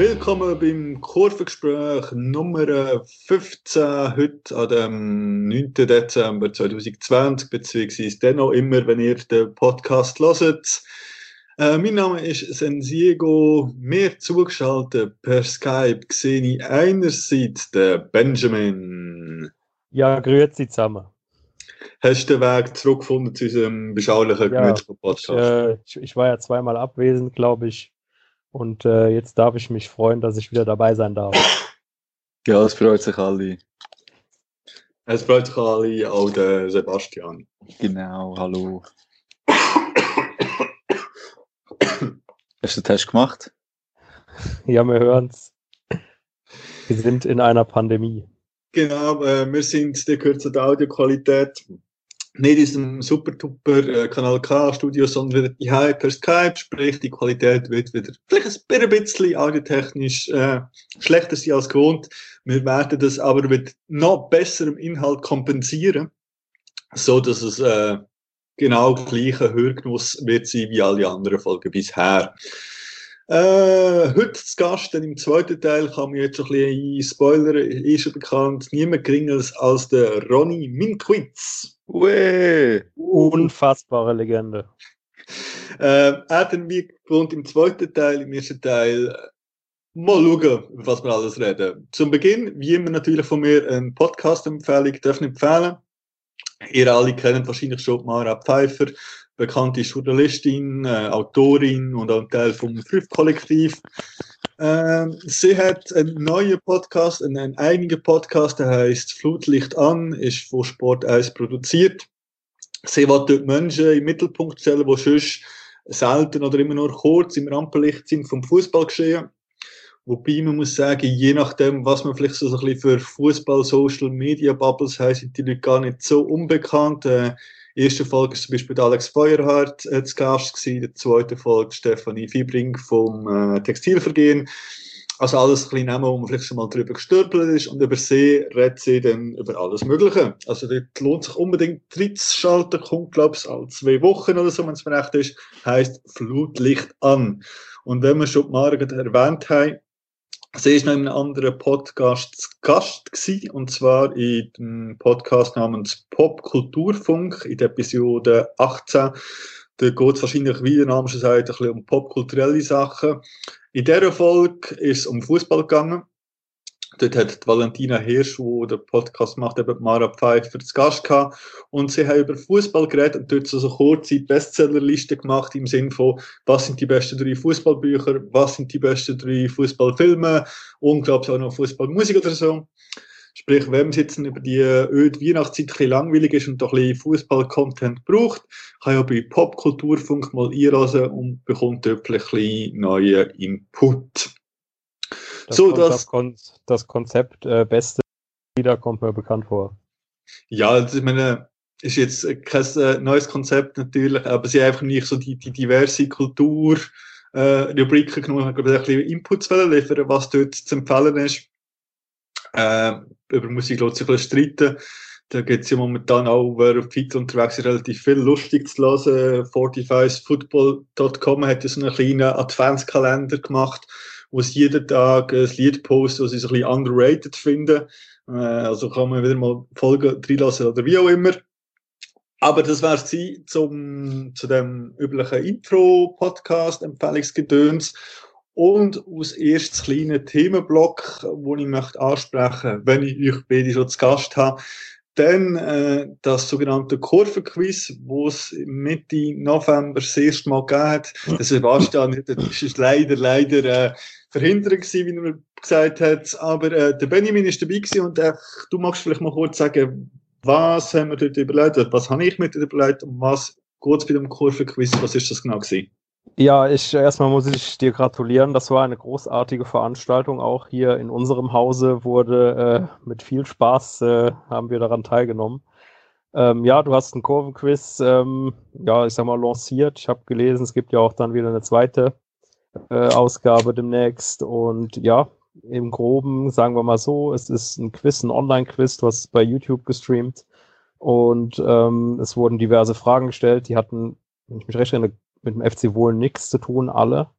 Willkommen beim Kurvengespräch Nummer 15, heute an dem 9. Dezember 2020, beziehungsweise dann noch immer, wenn ihr den Podcast hört. Mein Name ist Sensiego, mir zugeschaltet per Skype sehe ich einerseits den Benjamin. Ja, grüezi zusammen. Hast du den Weg zurückgefunden zu unserem beschaulichen, gemütlichen Podcast? Ich war ja zweimal abwesend, glaube ich. Und jetzt darf ich mich freuen, dass ich wieder dabei sein darf. Ja, es freut sich alle. Es freut sich alle, auch der Sebastian. Genau, hallo. Hast du den Test gemacht? Ja, wir hören's. Wir sind in einer Pandemie. Genau, wir sind, der gehört zur Audioqualität, nicht in diesem super-duper Kanal K-Studio, sondern wieder die per Skype, sprich die Qualität wird wieder vielleicht ein bisschen audiotechnisch schlechter sein als gewohnt. Wir werden das aber mit noch besserem Inhalt kompensieren, so dass es genau gleicher Hörgenuss wird sein wie alle anderen Folgen bisher. Heute zu Gast, denn im zweiten Teil kann man jetzt schon ein bisschen spoilern, ist schon bekannt, niemand geringer als der Ronny Minkwitz. Unfassbare Legende. Dann wie gewohnt im zweiten Teil, im ersten Teil, mal schauen, über was wir alles reden. Zum Beginn, wie immer natürlich von mir, eine Podcast-Empfehlung, darf ich empfehlen. Ihr alle kennt wahrscheinlich schon Mara Pfeiffer, bekannte Journalistin, Autorin und auch ein Teil vom Fünf-Kollektiv. Sie hat einen neuen Podcast, einen eigenen Podcast, der heißt Flutlicht an, ist von Sport 1 produziert. Sie will dort Menschen im Mittelpunkt stellen, die sonst selten oder immer nur kurz im Rampenlicht sind vom Fußballgeschehen. Wobei man muss sagen, je nachdem, was man vielleicht so ein bisschen für Fußball-Social-Media-Bubbles haben, sind die Leute gar nicht so unbekannt. Die erste Folge ist zum Beispiel Alex Feuerhardt zu Gast gewesen, die zweite Folge Stefanie Fiebring vom Textilvergehen. Also alles kleine Namen, wo man vielleicht schon mal drüber gestürpelt ist, und über sie redet sie dann über alles Mögliche. Also dort lohnt sich unbedingt reinzuschalten, kommt glaube ich alle 2 Wochen oder so, wenn es mir recht ist, heisst Flutlicht an. Und wenn wir schon die Mara erwähnt haben, sie ist noch in einem anderen Podcast zu Gast gewesen, und zwar in dem Podcast namens Popkulturfunk, in der Episode 18. Da geht es wahrscheinlich, wie der Name schon sagt, ein bisschen um popkulturelle Sachen. In dieser Folge ist es um Fußball gegangen. Dort hat Valentina Hirsch, die den Podcast macht, eben Mara Pfeiffer zu Gast gehabt. Und sie haben über Fußball geredet und dort so kurze Bestsellerliste gemacht, im Sinne von, was sind die besten 3 Fußballbücher, was sind die besten 3 Fußballfilme und, glaube ich, auch noch Fußballmusik oder so. Sprich, wenn es jetzt über die öde Weihnachtszeit ein bisschen langweilig ist und doch ein bisschen Fußball-Content braucht, kann ja bei Popkulturfunk mal einlassen und bekommt dort ein bisschen neuen Input. Das Konzept beste Lieder kommt mir bekannt vor. Ja, ich meine, ist jetzt kein neues Konzept natürlich, aber sie haben einfach nicht so die diverse Kultur Rubriken genommen, haben ein bisschen Inputs liefern, was dort zu empfehlen ist. Über Musik lässt sich ein bisschen streiten. Da gibt es ja momentan auch, wer auf Twitter unterwegs ist, relativ viel lustig zu hören. 45football.com hat ja so einen kleinen Adventskalender gemacht, wo sie jeden Tag ein Lied posten, das sie so ein bisschen underrated finden. Also kann man wieder mal Folgen reinlassen oder wie auch immer. Aber das wäre es zu dem üblichen Intro-Podcast-Empfehlungsgedöns. Und als erstes kleine Themenblock, den ich möchte ansprechen, wenn ich euch beide schon zu Gast habe, dann das sogenannte Kurvenquiz, wo es Mitte November das erste Mal gegeben hat. Der Sebastian, das ist leider verhindert gewesen, wie er mir gesagt hat. Aber der Benjamin ist dabei gewesen, und du magst vielleicht mal kurz sagen, was haben wir dort überlegt, was habe ich mir dort überlegt und was geht es bei dem Kurvenquiz, was ist das genau gewesen? Ja, erstmal muss ich dir gratulieren. Das war eine großartige Veranstaltung. Auch hier in unserem Hause wurde mit viel Spaß haben wir daran teilgenommen. Ja, du hast einen Kurvenquiz, ja, ich sag mal, lanciert. Ich habe gelesen, es gibt ja auch dann wieder eine zweite Ausgabe demnächst. Und ja, im Groben, sagen wir mal so, es ist ein Quiz, ein Online-Quiz, du hast es bei YouTube gestreamt. Und es wurden diverse Fragen gestellt, die hatten, wenn ich mich recht erinnere, mit dem FC Wohlen nichts zu tun, alle.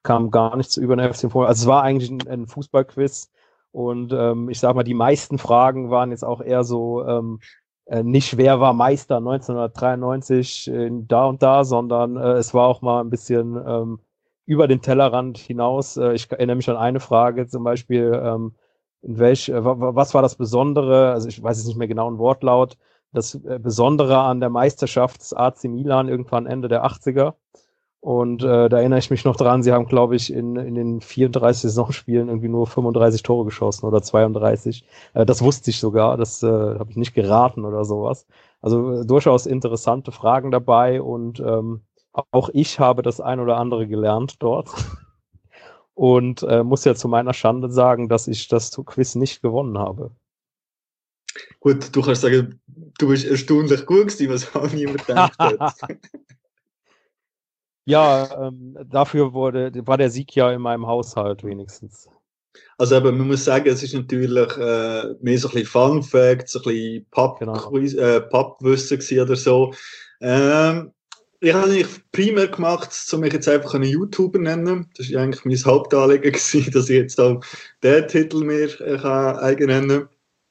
kam gar nichts über den FC Fohlen. Also es war eigentlich ein Fußballquiz und ich sag mal, die meisten Fragen waren jetzt auch eher so nicht wer war Meister 1993 da und da, sondern es war auch mal ein bisschen über den Tellerrand hinaus. Ich erinnere mich an eine Frage zum Beispiel, was war das Besondere, also ich weiß jetzt nicht mehr genau einen Wortlaut, das Besondere an der Meisterschaft des AC Milan irgendwann Ende der 80er. Und da erinnere ich mich noch dran, sie haben, glaube ich, in den 34 Saisonspielen irgendwie nur 35 Tore geschossen oder 32. Das wusste ich sogar, das habe ich nicht geraten oder sowas. Also durchaus interessante Fragen dabei und auch ich habe das ein oder andere gelernt dort. Und muss ja zu meiner Schande sagen, dass ich das Quiz nicht gewonnen habe. Gut, du kannst sagen, du bist erstaunlich gut gewesen, was auch niemand gedacht hat. Ja, dafür war der Sieg ja in meinem Haushalt wenigstens. Also eben, man muss sagen, es ist natürlich mehr so ein bisschen Fun Facts, so ein bisschen Pappwissen gewesen oder so. Ich habe eigentlich primär gemacht, um mich jetzt einfach einen YouTuber nennen. Das war eigentlich mein Hauptanliegen gewesen, dass ich jetzt auch den Titel mir eigen nennen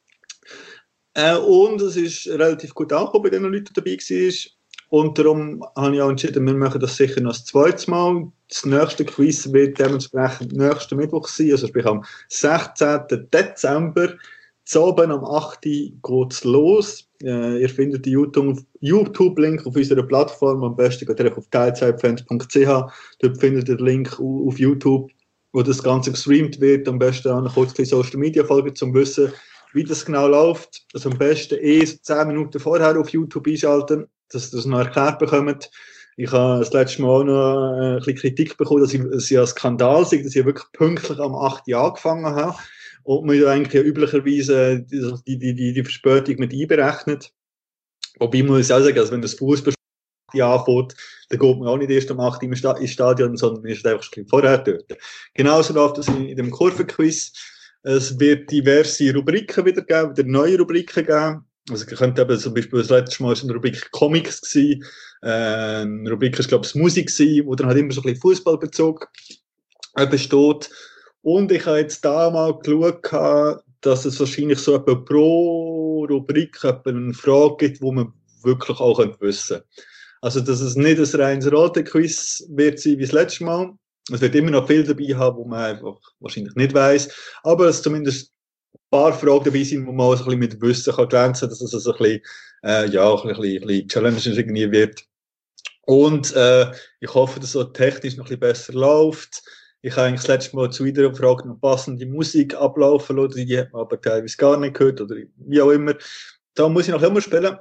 kann. Und es ist relativ gut angekommen bei den Leuten, die dabei waren. Und darum habe ich auch entschieden, wir machen das sicher noch das zweite Mal. Das nächste Quiz wird dementsprechend nächsten Mittwoch sein, also sprich am 16. Dezember. Oben am 8. geht es los. Ihr findet den YouTube-Link auf unserer Plattform. Am besten geht ihr auf teilzeitfans.ch. Dort findet ihr den Link auf YouTube, wo das Ganze gestreamt wird. Am besten auch noch kurz Social Media folgen, um zu wissen, wie das genau läuft. Also am besten so 10 Minuten vorher auf YouTube einschalten, dass ihr das noch erklärt bekommt. Ich habe das letzte Mal auch noch ein bisschen Kritik bekommen, dass es ja ein Skandal sei, dass ich wirklich pünktlich am 8. Jahr angefangen habe. Und man ja eigentlich ja üblicherweise die Verspätung mit einberechnet. Wobei muss ich auch sagen, also wenn das Fußball anfängt, dann geht man auch nicht erst am 8. ins Stadion, sondern ist einfach ein bisschen vorher dort. Genauso läuft das in dem Kurvenquiz. Es wird diverse Rubriken wieder geben, wieder neue Rubriken geben. Also ihr könnt eben zum Beispiel das letzte Mal eine Rubrik Comics gewesen, eine Rubrik ist glaube ich Musik gewesen, wo dann halt immer so ein bisschen Fußballbezug besteht. Und ich habe jetzt da mal geschaut, dass es wahrscheinlich so etwa pro Rubrik eine Frage gibt, die man wirklich auch wissen könnte. Also dass es nicht ein reines Ratequiz wird sein wie das letzte Mal. Es wird immer noch viel dabei haben, wo man einfach wahrscheinlich nicht weiss. Aber es zumindest ein paar Fragen dabei sind, wo man auch so ein bisschen mit Wissen kann glänzen, dass es so ein bisschen, ein bisschen Challenge irgendwie wird. Und ich hoffe, dass es so technisch noch ein bisschen besser läuft. Ich habe eigentlich das letzte Mal zu jeder Frage noch passende Musik ablaufen lassen, die hat man aber teilweise gar nicht gehört oder wie auch immer. Da muss ich noch immer spielen.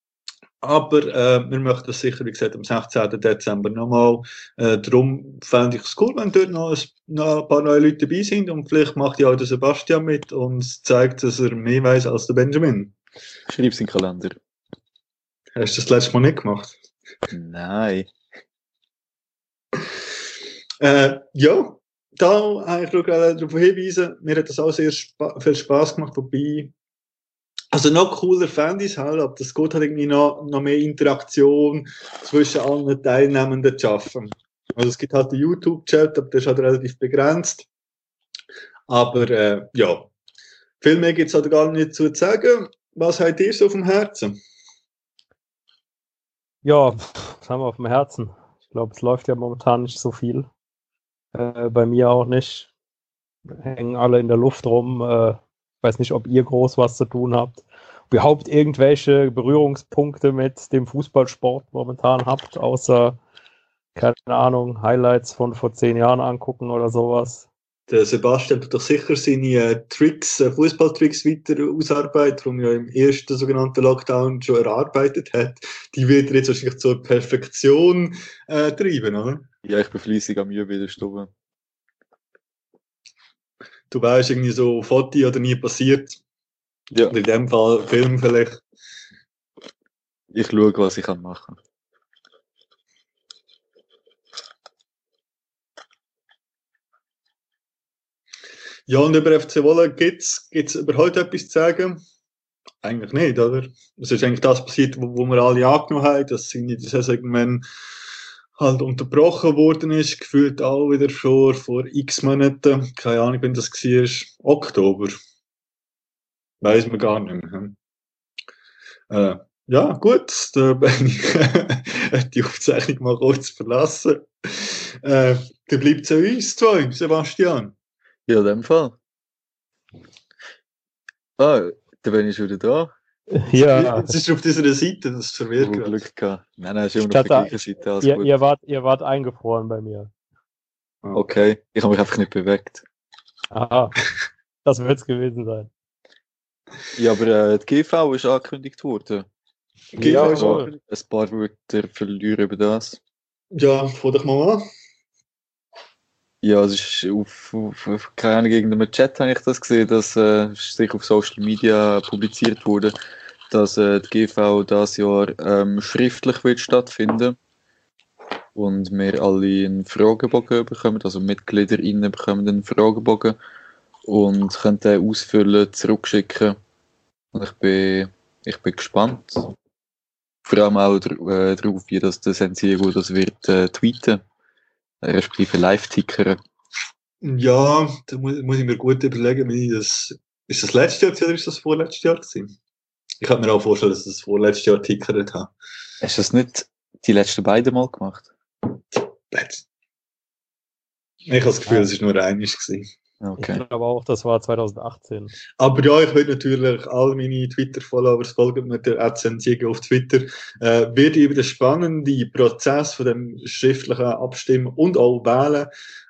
Aber wir möchten das sicher, wie gesagt, am 16. Dezember nochmal. Darum fände ich es cool, wenn dort noch ein paar neue Leute dabei sind und vielleicht macht ja auch der Sebastian mit und zeigt, dass er mehr weiß als der Benjamin. Schreib's in den Kalender. Hast du das letzte Mal nicht gemacht? Nein. Ja, da habe ich darauf hinweisen, mir hat das auch sehr viel Spass gemacht, wobei, also noch cooler fände ich es halt, aber das geht halt irgendwie noch mehr Interaktion zwischen allen Teilnehmenden zu schaffen. Also es gibt halt den YouTube-Chat, aber der ist halt relativ begrenzt. Aber ja, viel mehr gibt es halt gar nicht zu sagen. Was habt ihr so auf dem Herzen? Ja, was haben wir auf dem Herzen? Ich glaube, es läuft ja momentan nicht so viel. Bei mir auch nicht. Hängen alle in der Luft rum. Ich weiß nicht, ob ihr groß was zu tun habt. Ob ihr überhaupt irgendwelche Berührungspunkte mit dem Fußballsport momentan habt, außer, keine Ahnung, Highlights von vor 10 Jahren angucken oder sowas. Der Sebastian tut doch sicher seine Tricks, Fußballtricks weiter ausarbeiten, die er ja im ersten sogenannten Lockdown schon erarbeitet hat. Die wird er jetzt wahrscheinlich zur Perfektion treiben, oder? Ja, ich bin fleissig am Üben in der Stube. Du weißt irgendwie so Foto oder nie passiert. Ja. Oder in dem Fall Film vielleicht. Ich schaue, was ich machen kann. Ja, und über FC Wolle gibt's überhaupt etwas zu sagen? Eigentlich nicht, oder? Es ist eigentlich das passiert, wo wir alle angenommen haben, dass sie in der Saison irgendwann halt unterbrochen worden ist, gefühlt auch wieder schon vor x Monaten. Keine Ahnung, wenn das war. Oktober. Weiß man gar nicht mehr. Ja, gut, da bin ich die Aufzeichnung mal kurz verlassen. Dann bleibt es an uns zwei, Sebastian. Ja, in dem Fall. Ah, da bin ich schon wieder da. Ja, Es ist auf dieser Seite, das verwirrt gerade. Glück gehabt. Nein, ist immer ich noch auf der dachte, gleichen Seite. Alles ihr, gut. ihr wart eingefroren bei mir. Okay, ich habe mich einfach nicht bewegt. Aha, das wird es gewesen sein. Ja, aber die GV ist angekündigt worden. Ja, Ich voll. ein paar Wörter verlieren über das. Ja, fang doch mal an. Ja, es ist auf keine Ahnung, in irgendeinem Chat habe ich das gesehen, dass sich auf Social Media publiziert wurde, dass die GV dieses Jahr schriftlich wird stattfinden und wir alle einen Fragebogen bekommen, also MitgliederInnen bekommen einen Fragebogen und können den ausfüllen, zurückschicken. Und ich bin gespannt. Vor allem auch darauf, wie das der Sensigo das wird tweeten, respektive live-tickern. Ja, da muss ich mir gut überlegen, wie das. Ist das letztes Jahr oder ist das vorletztes Jahr gewesen? Ich kann mir auch vorstellen, dass ich das vorletztes Jahr tickert habe. Hast du das nicht die letzten beiden Mal gemacht? Ich habe das Gefühl, es war nur einiges gewesen. Okay. Ich glaube auch, das war 2018. Aber ja, ich will natürlich all meine Twitter-Followers folgen mit der @sensigo auf Twitter. Werde über den spannenden Prozess von dem schriftlichen Abstimmen und auch Wählen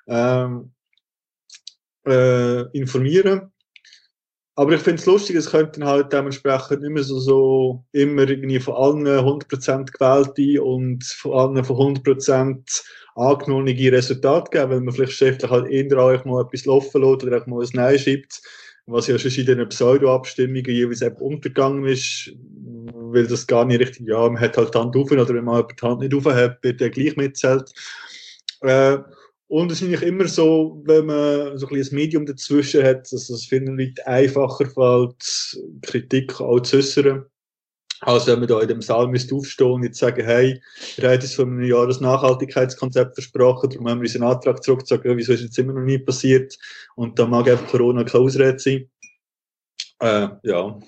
informieren. Aber ich finde es lustig, es könnten halt dementsprechend nicht mehr so immer irgendwie von allen 100% gewählte und von allen von 100% angenommene Resultate geben, weil man vielleicht schriftlich halt eher auch mal etwas laufen lässt oder auch mal ein Nein schreibt, was ja schon in den Pseudo-Abstimmungen jeweils eben untergegangen ist, weil das gar nicht richtig, ja, man hat halt die Hand auf oder wenn man die Hand nicht auf hat, wird der gleich mitzählt. Und es ist eigentlich immer so, wenn man so ein bisschen ein Medium dazwischen hat, dass es vielen Leuten einfacher fällt, Kritik auch zu äußern, als wenn man da in dem Saal müsste aufstehen und jetzt sagen, hey, wir haben uns vor einem Jahr das Nachhaltigkeitskonzept versprochen, darum haben wir unseren Antrag zurückgezogen, wieso ist jetzt immer noch nie passiert? Und da mag eben Corona keine Ausrede sein. Ja.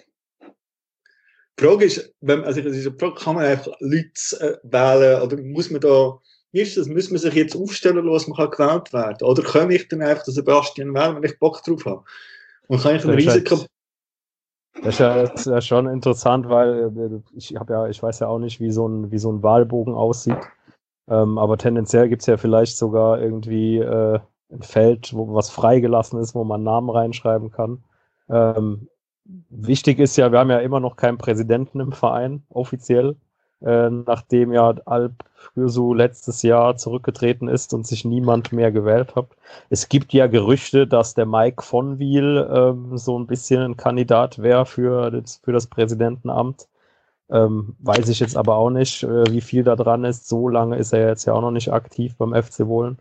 Die Frage ist, die Frage, kann man einfach Leute wählen, oder muss man da, wie ist das, muss man sich jetzt aufstellen lassen, man kann gewählt werden? Oder kann ich dann einfach den Sebastian wählen, wenn ich Bock drauf habe? Und kann ich ein Risiko... Das ist ja schon interessant, weil ich weiß ja auch nicht, wie so ein Wahlbogen aussieht. Aber tendenziell gibt es ja vielleicht sogar irgendwie ein Feld, wo was freigelassen ist, wo man Namen reinschreiben kann. Wichtig ist ja, wir haben ja immer noch keinen Präsidenten im Verein, offiziell, nachdem ja Alp Gürsü letztes Jahr zurückgetreten ist und sich niemand mehr gewählt hat. Es gibt ja Gerüchte, dass der Mike von Wiel so ein bisschen ein Kandidat wäre für das Präsidentenamt. Weiß ich jetzt aber auch nicht, wie viel da dran ist. So lange ist er jetzt ja auch noch nicht aktiv beim FC Wohlen.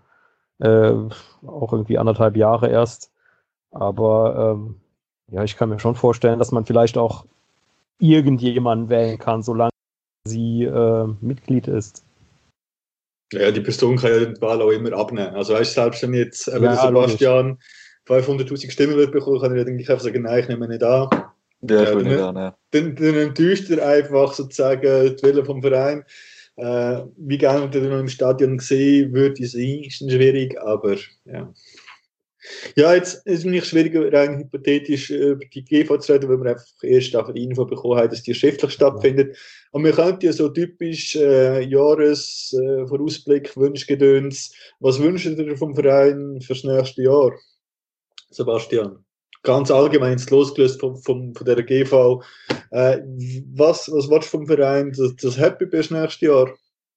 Auch irgendwie 1,5 Jahre erst. Aber ja, ich kann mir schon vorstellen, dass man vielleicht auch irgendjemanden wählen kann, solange sie Mitglied ist. Ja, die Person kann ja die Wahl auch immer abnehmen. Also weißt du, selbst wenn jetzt der Sebastian 500'000 Stimmen wird bekommen, kann er eigentlich einfach sagen, nein, ich nehme ihn nicht an. Ja, ich will nicht annehmen. Dann enttäuscht er einfach sozusagen die Wille vom Verein. Wie gerne er noch im Stadion gesehen würde sein, ist dann schwierig, aber ja. Ja, jetzt ist es nicht schwierig, rein hypothetisch über die GV zu reden, weil wir einfach erst auf die Info bekommen haben, dass die schriftlich stattfindet. Und wir könnten ja so typisch Jahresvorausblick, Wunschgedöns. Was wünscht ihr vom Verein fürs nächste Jahr, Sebastian? Ganz allgemein, jetzt losgelöst von der GV. Was willst du vom Verein, das Happy bis nächstes Jahr?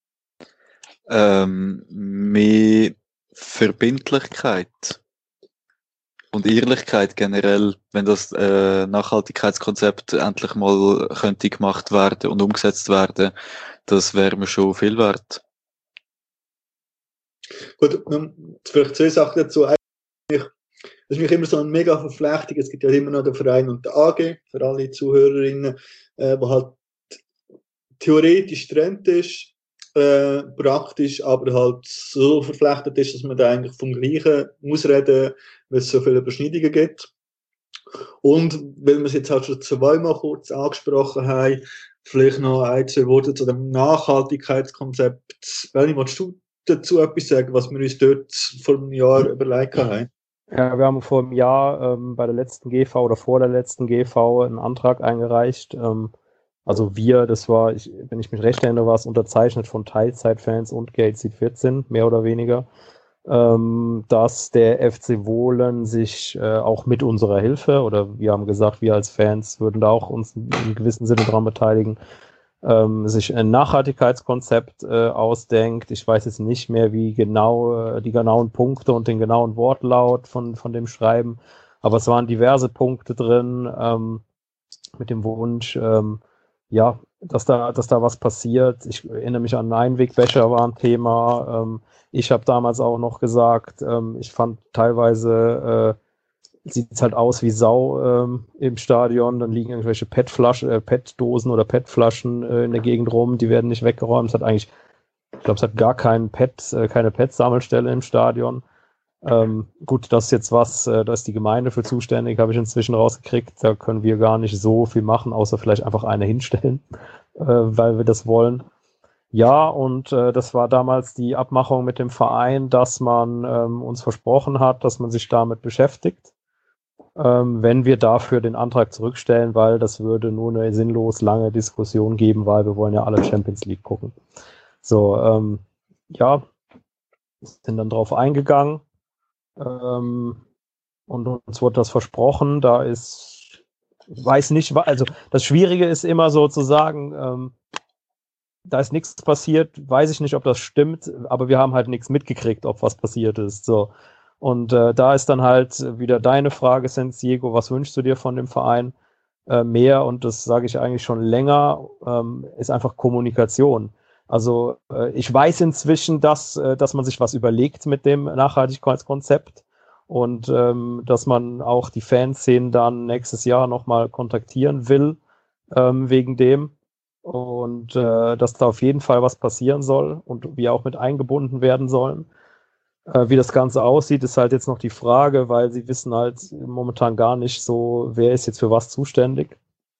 Mehr Verbindlichkeit und Ehrlichkeit generell, wenn das Nachhaltigkeitskonzept endlich mal könnte gemacht werden und umgesetzt werden, das wäre mir schon viel wert. Gut, vielleicht 2 Sachen dazu. Das ist mich immer so ein mega Verflechtung. Es gibt ja immer noch den Verein und der AG, für alle Zuhörerinnen, wo halt theoretisch Trend ist. praktisch, aber halt so verflechtet ist, dass man da eigentlich vom Gleichen muss reden, weil es so viele Überschneidungen gibt. Und weil wir es jetzt halt schon zweimal kurz angesprochen haben, vielleicht noch ein, zwei Worte zu dem Nachhaltigkeitskonzept. Benni, willst du dazu etwas sagen, was wir uns dort vor einem Jahr überlegt haben? Ja, wir haben vor einem Jahr bei der letzten GV oder vor der letzten GV einen Antrag eingereicht. Also wir, das war, wenn ich mich recht erinnere, war es unterzeichnet von Teilzeitfans und GLC 14, mehr oder weniger, dass der FC Wohlen sich auch mit unserer Hilfe, oder wir haben gesagt, wir als Fans würden da auch uns in gewissem Sinne dran beteiligen, sich ein Nachhaltigkeitskonzept ausdenkt. Ich weiß jetzt nicht mehr, wie genau die genauen Punkte und den genauen Wortlaut von dem Schreiben, aber es waren diverse Punkte drin mit dem Wunsch, ja, dass da was passiert. Ich erinnere mich an Einwegbecher war ein Thema. Ich habe damals auch noch gesagt, ich fand teilweise sieht es halt aus wie Sau im Stadion, dann liegen irgendwelche PET-Dosen oder PET-Flaschen in der Gegend rum, die werden nicht weggeräumt. Es hat eigentlich, ich glaube, es hat gar keine PET-Sammelstelle im Stadion. Gut, das ist jetzt da ist die Gemeinde für zuständig, habe ich inzwischen rausgekriegt. Da können wir gar nicht so viel machen, außer vielleicht einfach eine hinstellen, weil wir das wollen. Ja, und das war damals die Abmachung mit dem Verein, dass man uns versprochen hat, dass man sich damit beschäftigt, wenn wir dafür den Antrag zurückstellen, weil das würde nur eine sinnlos lange Diskussion geben, weil wir wollen ja alle Champions League gucken. So, ja, sind dann drauf eingegangen. Und uns wurde das versprochen, weiß nicht, also das Schwierige ist immer so zu sagen, da ist nichts passiert, weiß ich nicht, ob das stimmt, aber wir haben halt nichts mitgekriegt, ob was passiert ist, so. Und da ist dann halt wieder deine Frage, Sensiego, was wünschst du dir von dem Verein? Mehr, und das sage ich eigentlich schon länger, ist einfach Kommunikation. Also ich weiß inzwischen, dass man sich was überlegt mit dem Nachhaltigkeitskonzept und dass man auch die Fanszenen dann nächstes Jahr nochmal kontaktieren will wegen dem und dass da auf jeden Fall was passieren soll und wir auch mit eingebunden werden sollen. Wie das Ganze aussieht, ist halt jetzt noch die Frage, weil sie wissen halt momentan gar nicht so, wer ist jetzt für was zuständig.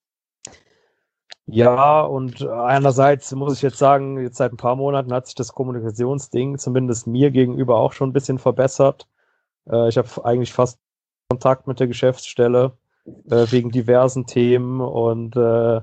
Ja, und einerseits muss ich jetzt sagen, jetzt seit ein paar Monaten hat sich das Kommunikationsding zumindest mir gegenüber auch schon ein bisschen verbessert. Ich habe eigentlich fast Kontakt mit der Geschäftsstelle wegen diversen Themen und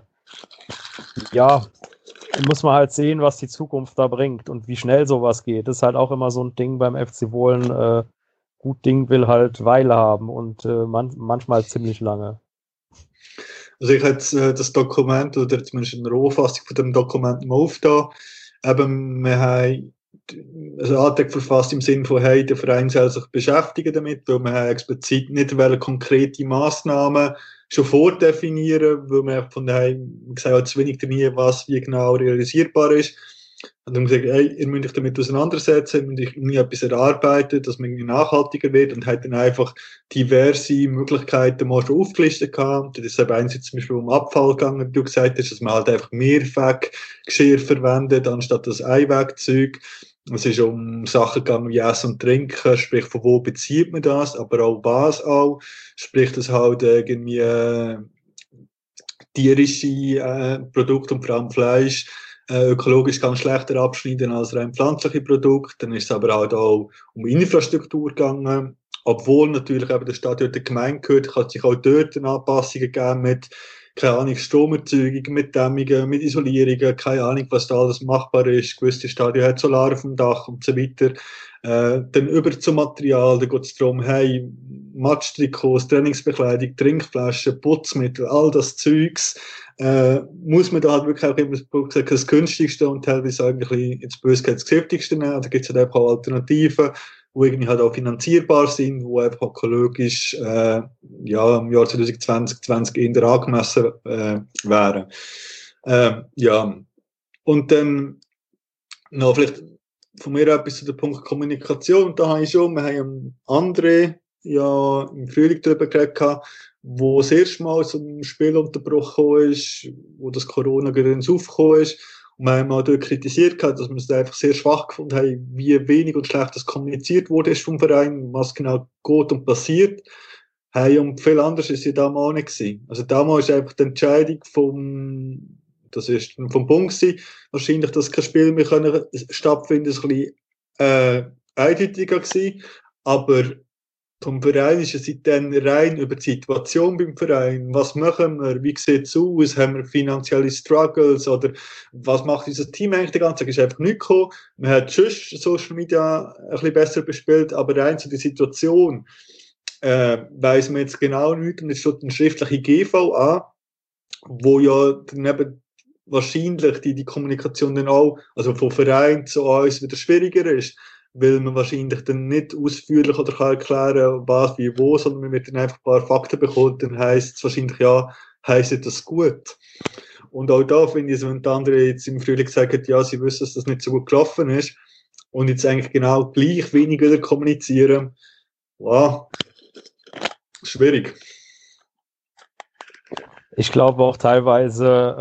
ja, muss man halt sehen, was die Zukunft da bringt und wie schnell sowas geht. Das ist halt auch immer so ein Ding beim FC Wohlen. Gut Ding will halt Weile haben und manchmal ziemlich lange. Also ich habe das Dokument oder zumindest eine Rohfassung von dem Dokument mal aufgetan. Eben, wir haben einen Antrag verfasst im Sinne von, hey, der Verein soll sich beschäftigen damit, weil wir haben explizit nicht konkrete Massnahmen schon vordefinieren, weil wir von daheim gesagt haben, zu wenig dabei, was wie genau realisierbar ist. Und dann gesagt, hey, ihr müsst euch damit auseinandersetzen, ihr müsst euch irgendwie etwas erarbeiten, dass man irgendwie nachhaltiger wird, und hat dann einfach diverse Möglichkeiten mal schon aufgelistet gehabt. Das ist eben einerseits zum Beispiel um Abfall gegangen, wie du gesagt hast, dass man halt einfach Mehrweggeschirr verwendet, anstatt das Einwegzeug. Es ist um Sachen gegangen wie Essen und Trinken, sprich, von wo bezieht man das, aber auch was auch, sprich, dass halt irgendwie tierische Produkte und vor allem Fleisch ökologisch ganz schlechter abschneiden als rein pflanzliche Produkte. Dann ist es aber halt auch um Infrastruktur gegangen. Obwohl natürlich eben der Stadion der Gemeinde gehört, kann sich auch dort Anpassungen geben mit, keine Ahnung, Stromerzeugung, mit Dämmungen, mit Isolierungen, keine Ahnung, was da alles machbar ist. Gewisse Stadien haben Solar auf dem Dach und so weiter. Dann über zum Material, da geht es darum, hey, Matchtrikots, Trainingsbekleidung, Trinkflaschen, Putzmittel, all das Zeugs, muss man da halt wirklich auch immer das günstigste und teilweise eigentlich ins Böse das giftigste nehmen. Da gibt es halt einfach auch Alternativen, die irgendwie halt auch finanzierbar sind, die einfach ökologisch ja, im Jahr 2020 eher angemessen wären. Ja. Und dann noch vielleicht von mir etwas zu dem Punkt Kommunikation. Da habe ich schon, wir haben André ja im Frühling darüber geredet, wo das erste Mal so ein Spielunterbruch gekommen ist, wo das Corona gerade ins Aufgekommen ist. wir haben auch dort kritisiert, dass wir es einfach sehr schwach gefunden haben, wie wenig und schlecht das kommuniziert wurde vom Verein, was genau geht und passiert. Hey, und viel anders ist ja damals auch nicht gewesen. Also damals ist einfach die Entscheidung das ist vom Bund gewesen, wahrscheinlich, dass kein Spiel mehr stattfinden, ist ein bisschen eindeutiger gewesen. Aber vom Verein ist es dann rein über die Situation beim Verein. Was machen wir? Wie sieht es aus? Haben wir finanzielle Struggles? Oder was macht unser Team eigentlich den ganzen Tag? Es ist einfach nichts gekommen. Man hat sonst Social Media ein bisschen besser bespielt, aber rein zu der Situation weiss man jetzt genau nicht. Und es steht eine schriftliche GV an, wo ja daneben wahrscheinlich die Kommunikation dann auch, also vom Verein zu uns wieder schwieriger ist, weil man wahrscheinlich dann nicht ausführlich oder kann erklären, was, wie, wo, sondern man wird dann einfach ein paar Fakten bekommen, dann heisst es wahrscheinlich, ja, heisst das gut. Und auch da finde ich es, wenn die anderen jetzt im Frühling sagen, ja, sie wissen, dass das nicht so gut gelaufen ist und jetzt eigentlich genau gleich wenig wieder kommunizieren, wow, schwierig. Ich glaube auch teilweise,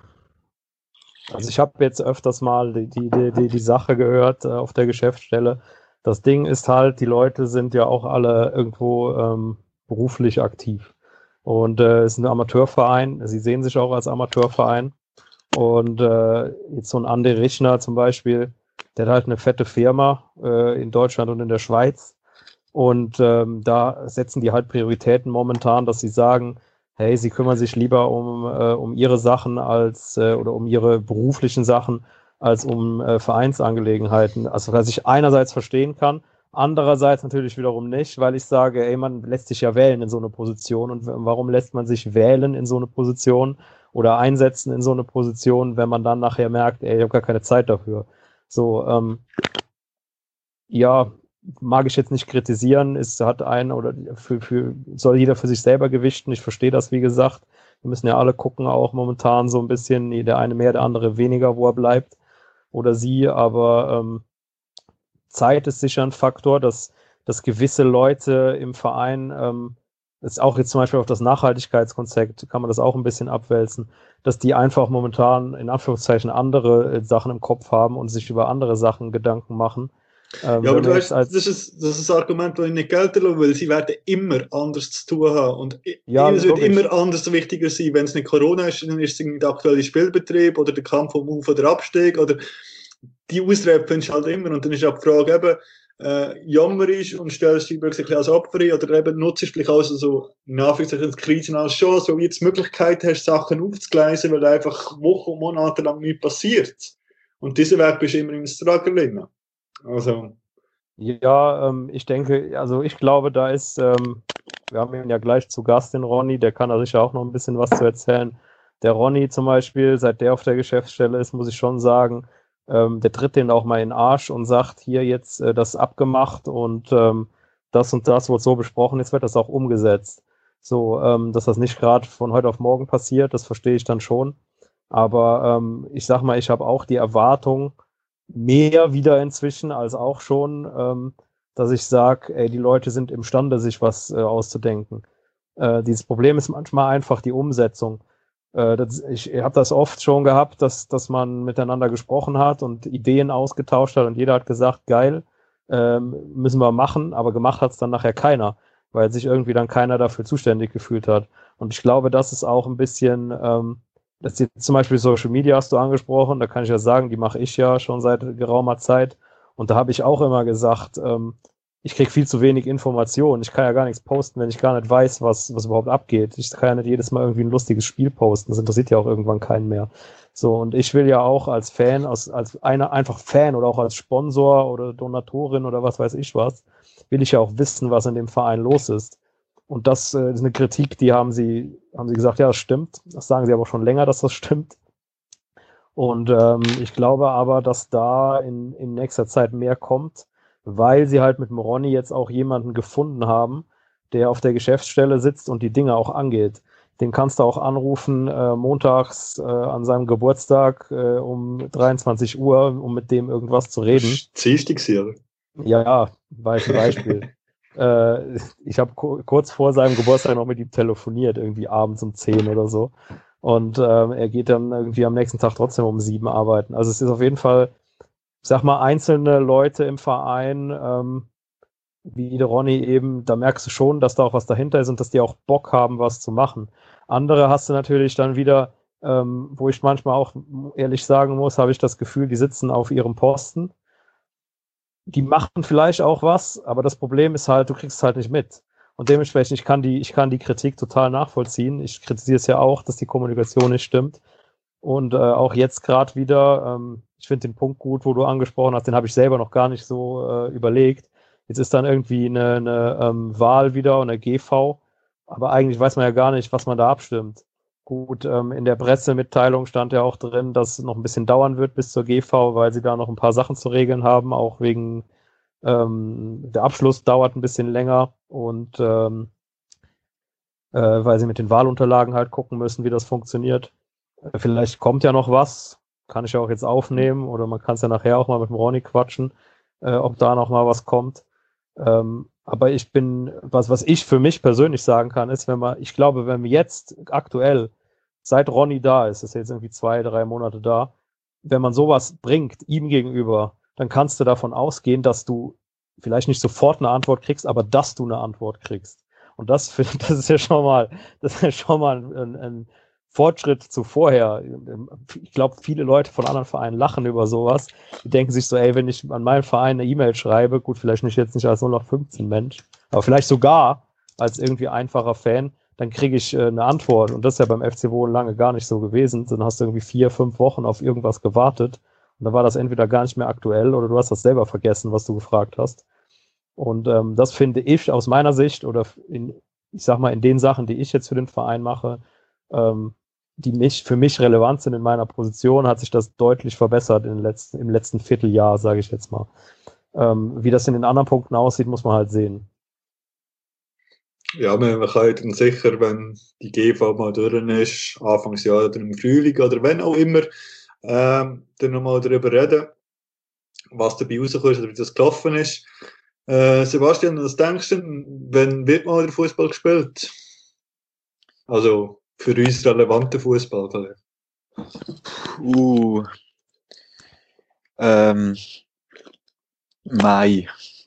also ich habe jetzt öfters mal die Sache gehört auf der Geschäftsstelle. Das Ding ist halt, die Leute sind ja auch alle irgendwo beruflich aktiv. Und es ist ein Amateurverein, sie sehen sich auch als Amateurverein. Und jetzt so ein André Richner zum Beispiel, der hat halt eine fette Firma in Deutschland und in der Schweiz. Und da setzen die halt Prioritäten momentan, dass sie sagen, hey, sie kümmern sich lieber um ihre Sachen als oder um ihre beruflichen Sachen als um Vereinsangelegenheiten. Also was ich einerseits verstehen kann, andererseits natürlich wiederum nicht, weil ich sage, ey, man lässt sich ja wählen in so eine Position und warum lässt man sich wählen in so eine Position oder einsetzen in so eine Position, wenn man dann nachher merkt, ey, ich habe gar keine Zeit dafür. So, ja, mag ich jetzt nicht kritisieren, es hat einen oder soll jeder für sich selber gewichten. Ich verstehe das, wie gesagt. Wir müssen ja alle gucken, auch momentan so ein bisschen, der eine mehr, der andere weniger, wo er bleibt oder sie, aber Zeit ist sicher ein Faktor, dass gewisse Leute im Verein, ist auch jetzt zum Beispiel auf das Nachhaltigkeitskonzept, kann man das auch ein bisschen abwälzen, dass die einfach momentan in Anführungszeichen andere Sachen im Kopf haben und sich über andere Sachen Gedanken machen. Ja, aber du weißt, das ist das Argument, das ich nicht gelten lasse, weil sie werden immer anders zu tun haben. Und ja, es wird immer anders wichtiger sein. Wenn es nicht Corona ist, dann ist es der aktuelle Spielbetrieb oder der Kampf um Auf- oder Abstieg oder die Ausrede findest du halt immer. Und dann ist auch die Frage eben, jammerisch und stellst dich ein bisschen als Opfer ein, oder eben nutzt vielleicht auch so, in Anführungszeichen, Krisen als Chance, wo du jetzt die Möglichkeit hast, Sachen aufzugleisen, weil einfach Wochen und Monate lang nichts passiert. Und diesen Weg bist du immer im Struggle drin. Also. Ja, ich denke, also ich glaube, da ist, wir haben ihn ja gleich zu Gast, den Ronny, der kann da sicher auch noch ein bisschen was zu erzählen. Der Ronny zum Beispiel, seit der auf der Geschäftsstelle ist, muss ich schon sagen, der tritt den auch mal in den Arsch und sagt, hier jetzt das abgemacht und das wurde so besprochen, jetzt wird das auch umgesetzt. So, dass das nicht gerade von heute auf morgen passiert, das verstehe ich dann schon. Aber ich sag mal, ich habe auch die Erwartung, mehr wieder inzwischen als auch schon, dass ich sage, ey, die Leute sind imstande, sich was auszudenken. Dieses Problem ist manchmal einfach die Umsetzung. Ich habe das oft schon gehabt, dass man miteinander gesprochen hat und Ideen ausgetauscht hat und jeder hat gesagt, geil, müssen wir machen, aber gemacht hat es dann nachher keiner, weil sich irgendwie dann keiner dafür zuständig gefühlt hat. Und ich glaube, das ist auch ein bisschen das jetzt zum Beispiel Social Media hast du angesprochen, da kann ich ja sagen, die mache ich ja schon seit geraumer Zeit. Und da habe ich auch immer gesagt, ich kriege viel zu wenig Informationen. Ich kann ja gar nichts posten, wenn ich gar nicht weiß, was überhaupt abgeht. Ich kann ja nicht jedes Mal irgendwie ein lustiges Spiel posten. Das interessiert ja auch irgendwann keinen mehr. So, und ich will ja auch als Fan, als einer einfach Fan oder auch als Sponsor oder Donatorin oder was weiß ich was, will ich ja auch wissen, was in dem Verein los ist. Und das ist eine Kritik, die haben sie gesagt, ja, das stimmt. Das sagen sie aber schon länger, dass das stimmt. Und ich glaube aber, dass da in nächster Zeit mehr kommt, weil sie halt mit dem Ronny jetzt auch jemanden gefunden haben, der auf der Geschäftsstelle sitzt und die Dinge auch angeht. Den kannst du auch anrufen montags an seinem Geburtstag um 23 Uhr, um mit dem irgendwas zu reden. Dienstagsjahr. Ja, war ein Beispiel. Ich habe kurz vor seinem Geburtstag noch mit ihm telefoniert, irgendwie abends um 10 oder so. Und er geht dann irgendwie am nächsten Tag trotzdem um 7 arbeiten. Also es ist auf jeden Fall, ich sag mal, einzelne Leute im Verein, wie der Ronny eben, da merkst du schon, dass da auch was dahinter ist und dass die auch Bock haben, was zu machen. Andere hast du natürlich dann wieder, wo ich manchmal auch ehrlich sagen muss, habe ich das Gefühl, die sitzen auf ihrem Posten. Die machen vielleicht auch was, aber das Problem ist halt, du kriegst es halt nicht mit. Und dementsprechend, ich kann die Kritik total nachvollziehen. Ich kritisiere es ja auch, dass die Kommunikation nicht stimmt. Und auch jetzt gerade wieder, ich finde den Punkt gut, wo du angesprochen hast, den habe ich selber noch gar nicht so überlegt. Jetzt ist dann irgendwie eine Wahl wieder und eine GV, aber eigentlich weiß man ja gar nicht, was man da abstimmt. Gut, in der Pressemitteilung stand ja auch drin, dass es noch ein bisschen dauern wird bis zur GV, weil sie da noch ein paar Sachen zu regeln haben, auch wegen der Abschluss dauert ein bisschen länger und weil sie mit den Wahlunterlagen halt gucken müssen, wie das funktioniert. Vielleicht kommt ja noch was, kann ich ja auch jetzt aufnehmen oder man kann es ja nachher auch mal mit dem Ronny quatschen, ob da noch mal was kommt. Aber ich bin, was ich für mich persönlich sagen kann, ist, ich glaube, wenn wir jetzt aktuell, seit Ronny da ist jetzt irgendwie 2, 3 Monate da, wenn man sowas bringt, ihm gegenüber, dann kannst du davon ausgehen, dass du vielleicht nicht sofort eine Antwort kriegst, aber dass du eine Antwort kriegst. Und das ist ja schon mal ein Fortschritt zu vorher. Ich glaube, viele Leute von anderen Vereinen lachen über sowas. Die denken sich so, ey, wenn ich an meinen Verein eine E-Mail schreibe, gut, vielleicht nicht als 0815 Mensch, aber vielleicht sogar als irgendwie einfacher Fan, dann kriege ich eine Antwort. Und das ist ja beim FC Wohlen lange gar nicht so gewesen. Dann hast du irgendwie 4, 5 Wochen auf irgendwas gewartet. Und dann war das entweder gar nicht mehr aktuell oder du hast das selber vergessen, was du gefragt hast. Und das finde ich aus meiner Sicht oder ich sag mal, in den Sachen, die ich jetzt für den Verein mache, die für mich relevant sind in meiner Position, hat sich das deutlich verbessert im letzten Vierteljahr, sage ich jetzt mal. Wie das in den anderen Punkten aussieht, muss man halt sehen. Ja, man kann dann sicher, wenn die GV mal durch ist, Anfangsjahr oder im Frühling oder wenn auch immer, dann nochmal darüber reden, was dabei rauskommt oder wie das gelaufen ist. Sebastian, was denkst du, wann wird mal der Fußball gespielt? Also für uns relevanten Fußball vielleicht. Mai.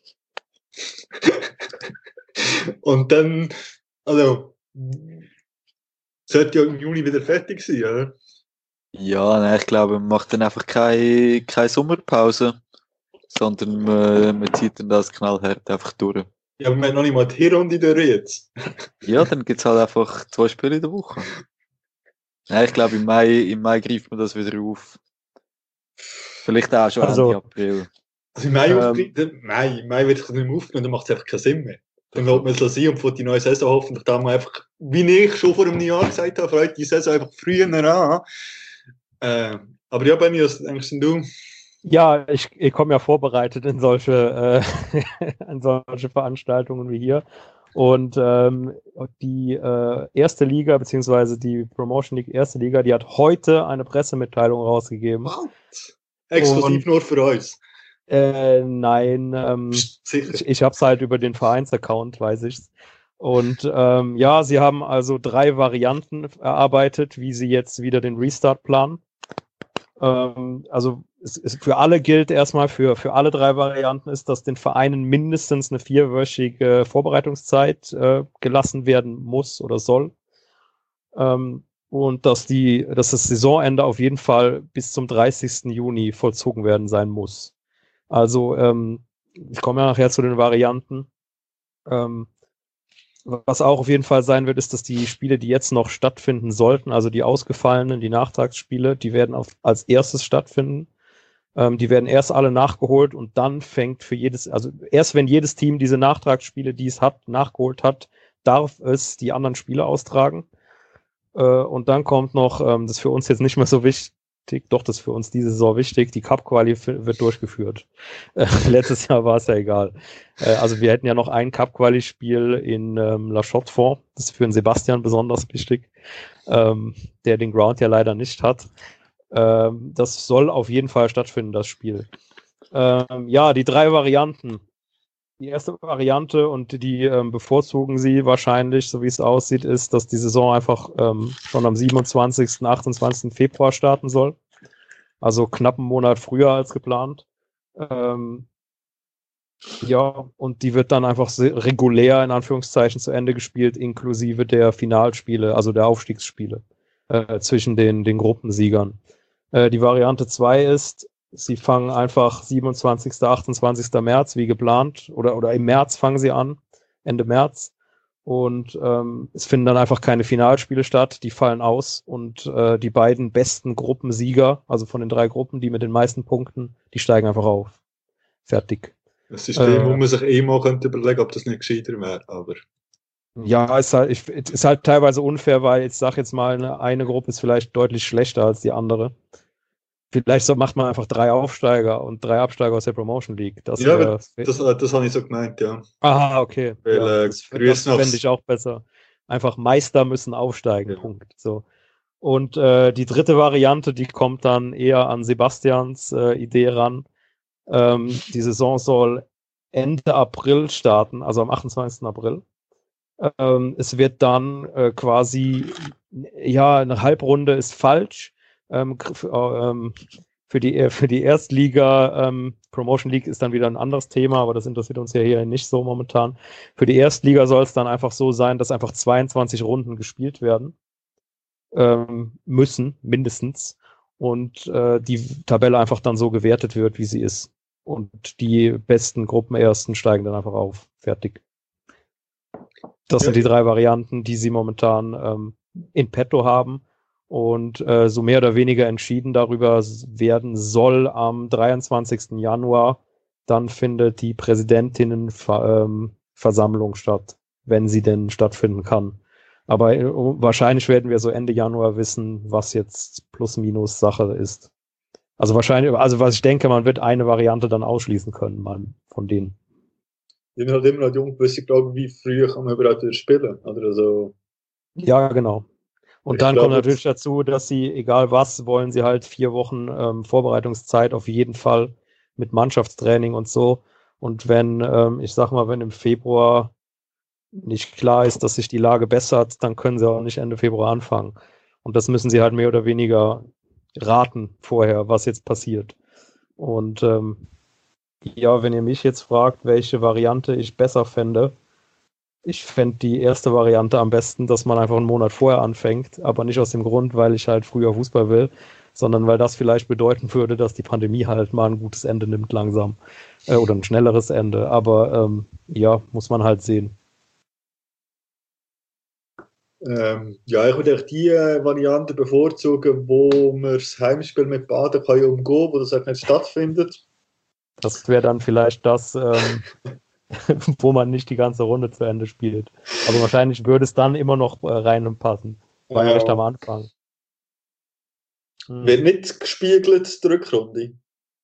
Und dann, also, sollte ja im Juni wieder fertig sein, oder? Ja, nein, ich glaube, man macht dann einfach keine Sommerpause, sondern man zieht dann das knallhart einfach durch. Ja, aber wir haben noch nicht mal die Hinrunde durch jetzt. Ja, dann gibt es halt einfach 2 Spiele in der Woche. Nein, ich glaube, im Mai greift man das wieder auf. Vielleicht auch schon Ende April. Also im Mai wird es nicht mehr aufgenommen, dann macht es einfach keinen Sinn mehr. Dann wird man so sein und vor die neue Saison hoffentlich da mal einfach, wie ich schon vor einem Jahr gesagt habe, freut die Saison einfach früher an. Aber ja, Benni, was denkst du? Ja, ich komme ja vorbereitet in solche Veranstaltungen wie hier. Und die erste Liga, beziehungsweise die Promotion League erste Liga, die hat heute eine Pressemitteilung rausgegeben. What? Exklusiv nur für uns? Nein, ich habe es halt über den Vereinsaccount, weiß ich's. Und ja, sie haben also 3 Varianten erarbeitet, wie sie jetzt wieder den Restart planen. Also für alle gilt erstmal, für alle 3 Varianten ist, dass den Vereinen mindestens eine 4-wöchige Vorbereitungszeit gelassen werden muss oder soll. Und dass das Saisonende auf jeden Fall bis zum 30. Juni vollzogen werden sein muss. Also ich komme ja nachher zu den Varianten. Was auch auf jeden Fall sein wird, ist, dass die Spiele, die jetzt noch stattfinden sollten, also die ausgefallenen, die Nachtragsspiele, die werden als erstes stattfinden. Die werden erst alle nachgeholt und dann fängt also erst wenn jedes Team diese Nachtragsspiele, die es nachgeholt hat, darf es die anderen Spiele austragen. Und dann kommt noch, das ist für uns jetzt nicht mehr so wichtig, doch, das ist für uns diese Saison wichtig, die Cup-Quali wird durchgeführt. Letztes Jahr war es ja egal. Also wir hätten ja noch ein Cup-Quali-Spiel in La Chaux-de-Fonds, das ist für den Sebastian besonders wichtig, der den Ground ja leider nicht hat. Das soll auf jeden Fall stattfinden, das Spiel. Ja, die 3 Varianten. Die erste Variante, und die bevorzugen sie wahrscheinlich, so wie es aussieht, ist, dass die Saison einfach schon am 27., 28. Februar starten soll. Also knapp einen Monat früher als geplant. Ja, und die wird dann einfach regulär in Anführungszeichen zu Ende gespielt, inklusive der Finalspiele, also der Aufstiegsspiele zwischen den Gruppensiegern. Die Variante 2 ist, sie fangen einfach 27., 28. März wie geplant oder im März fangen sie an, Ende März. Und es finden dann einfach keine Finalspiele statt, die fallen aus und die beiden besten Gruppensieger, also von den 3 Gruppen, die mit den meisten Punkten, die steigen einfach auf. Fertig. Das System, wo man sich mal könnte überlegen, ob das nicht gescheiter wäre, aber... Ja, ist halt teilweise unfair, weil ich sage jetzt mal, eine Gruppe ist vielleicht deutlich schlechter als die andere. Vielleicht macht man einfach 3 Aufsteiger und 3 Absteiger aus der Promotion League. Das habe ich so gemeint, ja. Aha, okay. Weil, das fände ich auch besser. Einfach Meister müssen aufsteigen, ja. Punkt. So. Und die dritte Variante, die kommt dann eher an Sebastians Idee ran. Die Saison soll Ende April starten, also am 28. April. Es wird dann quasi, ja, eine Halbrunde ist falsch. Für die Erstliga, Promotion League ist dann wieder ein anderes Thema, aber das interessiert uns ja hier nicht so momentan. Für die Erstliga soll es dann einfach so sein, dass einfach 22 Runden gespielt werden müssen, mindestens. Und die Tabelle einfach dann so gewertet wird, wie sie ist. Und die besten Gruppenersten steigen dann einfach auf. Fertig. Das sind die 3 Varianten, die sie momentan in petto haben. Und so mehr oder weniger entschieden darüber werden soll am 23. Januar. Dann findet die Präsidentinnenversammlung statt, wenn sie denn stattfinden kann. Aber wahrscheinlich werden wir so Ende Januar wissen, was jetzt plus minus Sache ist. Also wahrscheinlich, also was ich denke, man wird eine Variante dann ausschließen können, von denen. Ich bin halt immer noch jung, bis ich glaube, wie früh kann man überhaupt wieder spielen, oder so. Ja, genau. Und dann kommt natürlich dazu, dass sie, egal was, wollen sie halt 4 Wochen Vorbereitungszeit auf jeden Fall mit Mannschaftstraining und so. Und wenn, ich sag mal, wenn im Februar nicht klar ist, dass sich die Lage bessert, dann können sie auch nicht Ende Februar anfangen. Und das müssen sie halt mehr oder weniger raten vorher, was jetzt passiert. Und ja, wenn ihr mich jetzt fragt, welche Variante ich besser fände, ich fände die erste Variante am besten, dass man einfach einen Monat vorher anfängt, aber nicht aus dem Grund, weil ich halt früher Fußball will, sondern weil das vielleicht bedeuten würde, dass die Pandemie halt mal ein gutes Ende nimmt langsam oder ein schnelleres Ende. Aber ja, muss man halt sehen. Ja, ich würde die Variante bevorzugen, wo man das Heimspiel mit Baden kann umgehen, wo das halt nicht stattfindet. Das wäre dann vielleicht das, wo man nicht die ganze Runde zu Ende spielt. Aber wahrscheinlich würde es dann immer noch reinpassen. War ja recht am Anfang. Wird nicht gespiegelt, die Rückrunde?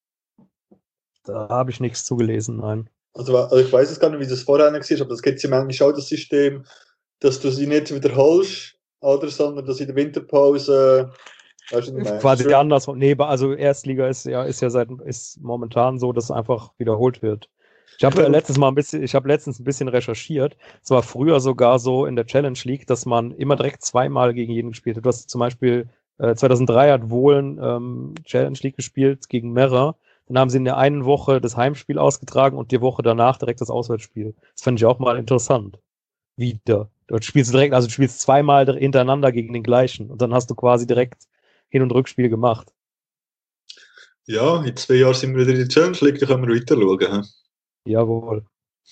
Da habe ich nichts zugelesen, nein. Also ich weiß es gar nicht, wie das vorher war, aber das gibt es ja manchmal auch, das System, dass du sie nicht wiederholst, oder, sondern dass in der Winterpause quasi andersrum. Nee, also Erstliga ist momentan so, dass es einfach wiederholt wird. Ich habe letztens ein bisschen recherchiert. Es war früher sogar so in der Challenge League, dass man immer direkt 2-mal gegen jeden gespielt hat. Du hast zum Beispiel 2003 hat Wohlen Challenge League gespielt gegen Merra. Dann haben sie in der einen Woche das Heimspiel ausgetragen und die Woche danach direkt das Auswärtsspiel. Das fand ich auch mal interessant. Wieder. Dort spielst du direkt, also du spielst 2-mal hintereinander gegen den gleichen und dann hast du quasi direkt Hin- und Rückspiel gemacht. Ja, in 2 Jahren sind wir wieder in der Challenge League, da können wir weiter schauen. Jawohl.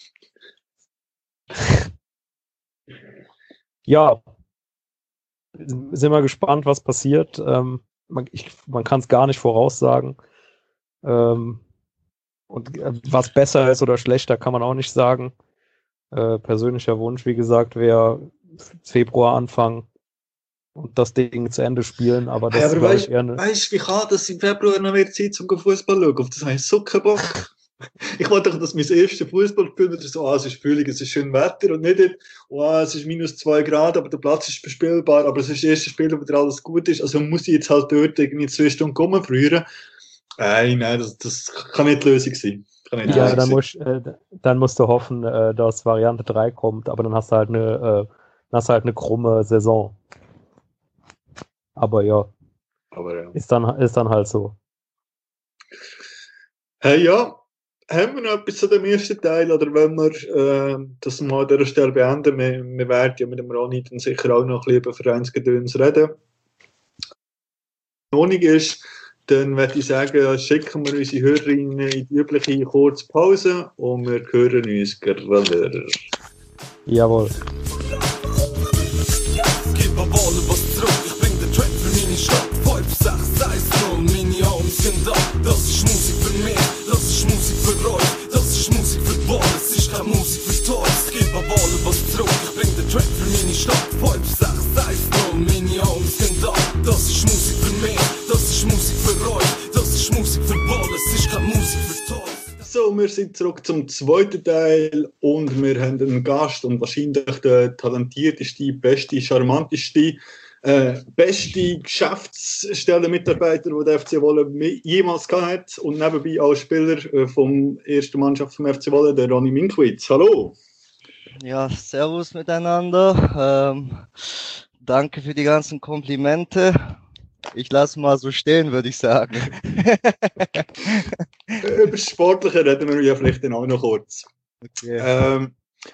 Ja, sind wir gespannt, was passiert. Man kann es gar nicht voraussagen. Und was besser ist oder schlechter, kann man auch nicht sagen. Persönlicher Wunsch, wie gesagt, wäre Februar anfangen und das Ding zu Ende spielen. Aber das aber weißt du, wie kann das im Februar noch mehr Zeit zum Fußball schauen? Auf das habe ich so keinen Bock. Ich wollte doch, dass mein erstes Fußballspiel wieder so, es ist frühling, es ist schön Wetter und nicht, es ist -2 Grad, aber der Platz ist bespielbar, aber es ist das erste Spiel, wo wieder alles gut ist. Also muss ich jetzt halt dort irgendwie 2 Stunden rumfrieren. Nein, das kann nicht die Lösung sein. Kann ich Ja, nicht dann musst du hoffen, dass Variante 3 kommt, aber dann hast du halt eine krumme Saison. Aber ja, aber ja. ist dann halt so. Hey, ja, haben wir noch etwas zu dem ersten Teil oder wollen wir das mal an dieser Stelle beenden? Wir werden ja mit dem Ronny dann sicher auch noch ein bisschen über Vereinsgedöns reden. Wenn es noch nicht ist, dann würde ich sagen, schicken wir unsere Hörerinnen in die übliche kurze Pause und wir hören uns gerade. Jawohl. Gib mir Wolle was zurück, ich bring den Track für meine Stadt. 5, 6, 1, 0, meine Homies sind da. Das ist Musik für mich, das ist Musik für euch. Das ist Musik für die Ball, es ist keine Musik für Toys. Gib mir Wolle was zurück, ich bring den Track für meine Stadt. 5, 6, 1, 0, meine Homies sind da. Das ist Musik für mich, das ist Musik für euch. Das ist Musik für die Ball, es ist keine Musik für Toys. So, wir sind zurück zum zweiten Teil und wir haben einen Gast und wahrscheinlich der talentierteste, beste, charmanteste, beste Geschäftsstellenmitarbeiter, den der FC Wolle jemals gehabt hat und nebenbei als Spieler vom ersten Mannschaft vom FC Wolle, der Ronny Minkwitz. Hallo! Ja, servus miteinander. Danke für die ganzen Komplimente. Ich lasse mal so stehen, würde ich sagen. Über das Sportliche reden wir ja vielleicht dann auch noch kurz. Okay.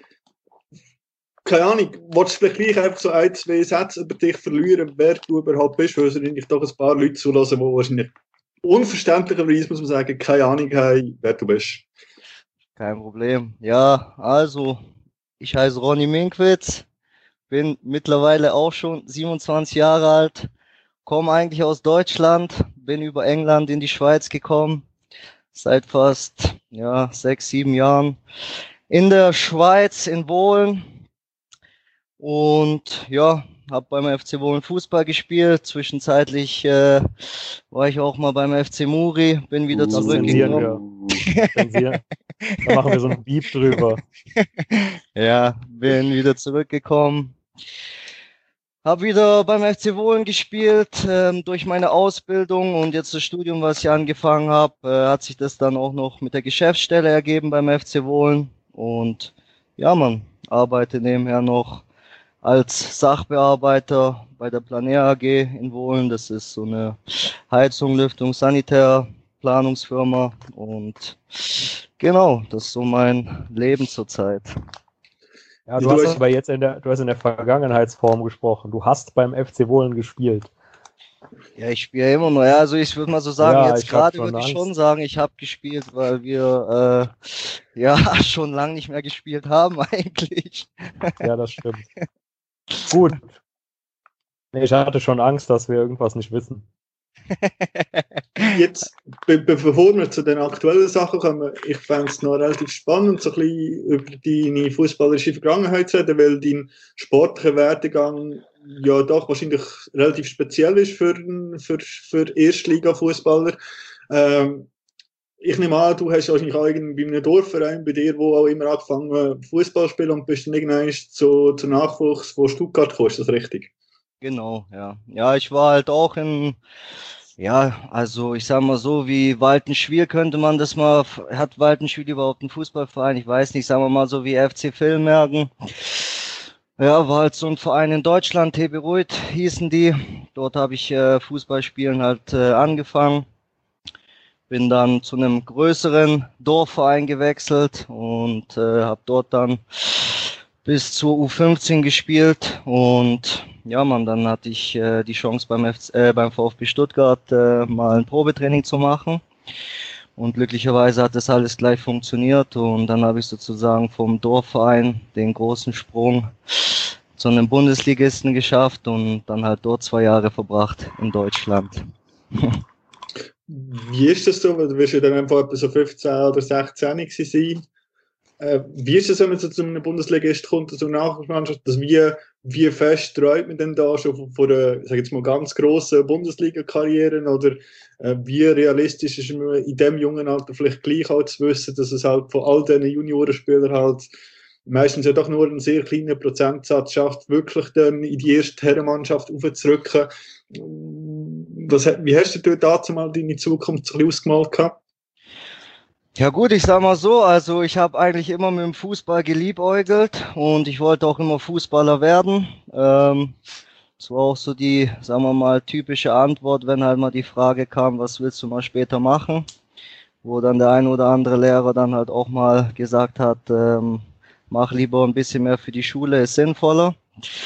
Keine Ahnung, willst du vielleicht gleich einfach so ein, zwei Sätze über dich verlieren, wer du überhaupt bist, weil es wahrscheinlich doch ein paar Leute zulassen, die wahrscheinlich unverständlicherweise, muss man sagen, keine Ahnung haben, wer du bist. Kein Problem. Ja, also, ich heiße Ronny Minkwitz, bin mittlerweile auch schon 27 Jahre alt, komme eigentlich aus Deutschland, bin über England in die Schweiz gekommen, seit fast 6, 7 Jahren in der Schweiz, in Wohlen. Und ja, habe beim FC Wohlen Fußball gespielt. Zwischenzeitlich war ich auch mal beim FC Muri, bin wieder zurückgekommen. Da machen wir so einen Beep drüber. Ja, bin wieder zurückgekommen. Habe wieder beim FC Wohlen gespielt, durch meine Ausbildung und jetzt das Studium, was ich angefangen habe, hat sich das dann auch noch mit der Geschäftsstelle ergeben beim FC Wohlen. Und ja, man arbeite nebenher noch als Sachbearbeiter bei der Planer AG in Wohlen. Das ist so eine Heizung, Lüftung, Sanitärplanungsfirma. Und genau, das ist so mein Leben zurzeit. Ja, du hast aber jetzt in der Vergangenheitsform gesprochen. Du hast beim FC Wohlen gespielt. Ja, ich spiele immer noch. Ja, also ich würde mal so sagen, Ja, jetzt gerade würde ich schon sagen, ich habe gespielt, weil wir schon lange nicht mehr gespielt haben eigentlich. Ja, das stimmt. Gut. Nee, ich hatte schon Angst, dass wir irgendwas nicht wissen. Jetzt, bevor wir zu den aktuellen Sachen kommen, ich fände es noch relativ spannend, so ein bisschen über deine fußballerische Vergangenheit zu reden, weil dein sportlicher Werdegang ja doch wahrscheinlich relativ speziell ist für Erstliga-Fußballer. Ich nehme an, du hast wahrscheinlich auch bei einem Dorfverein bei dir, wo auch immer angefangen Fußball spielen und bist dann irgendwann zu Nachwuchs von Stuttgart gekommen, ist das richtig? Genau, ja. Ja, ich war halt auch also ich sag mal so, wie Waltenschwil könnte man das mal, hat Waltenschwil überhaupt einen Fußballverein? Ich weiß nicht, sagen wir mal so wie FC Villmergen. Ja, war halt so ein Verein in Deutschland, TB Ruid hießen die. Dort habe ich Fußballspielen halt angefangen. Bin dann zu einem größeren Dorfverein gewechselt und habe dort dann bis zur U15 gespielt und ja, dann hatte ich die Chance beim VfB Stuttgart mal ein Probetraining zu machen und glücklicherweise hat das alles gleich funktioniert und dann habe ich sozusagen vom Dorfverein den großen Sprung zu einem Bundesligisten geschafft und dann halt dort 2 Jahre verbracht in Deutschland. Wie ist das so? Du wirst ja dann einfach etwa so 15 oder 16 sein. Wie ist es, wenn man so zu einem Bundesligist kommt, zu einer Nachwuchsmannschaft, wie fest träumt man denn da schon von einer, sag jetzt mal, ganz grossen Bundesliga-Karriere oder wie realistisch ist man in dem jungen Alter vielleicht gleich auch zu wissen, dass es halt von all diesen Juniorenspielern halt meistens ja doch nur einen sehr kleinen Prozentsatz schafft, wirklich dann in die erste Herrenmannschaft aufzurücken. Wie hast du dazu mal deine Zukunft so ausgemalt gehabt? Ja gut, ich sag mal so, also ich habe eigentlich immer mit dem Fußball geliebäugelt und ich wollte auch immer Fußballer werden. Das war auch so die, sagen wir mal, typische Antwort, wenn halt mal die Frage kam, was willst du mal später machen? Wo dann der ein oder andere Lehrer dann halt auch mal gesagt hat, mach lieber ein bisschen mehr für die Schule, ist sinnvoller.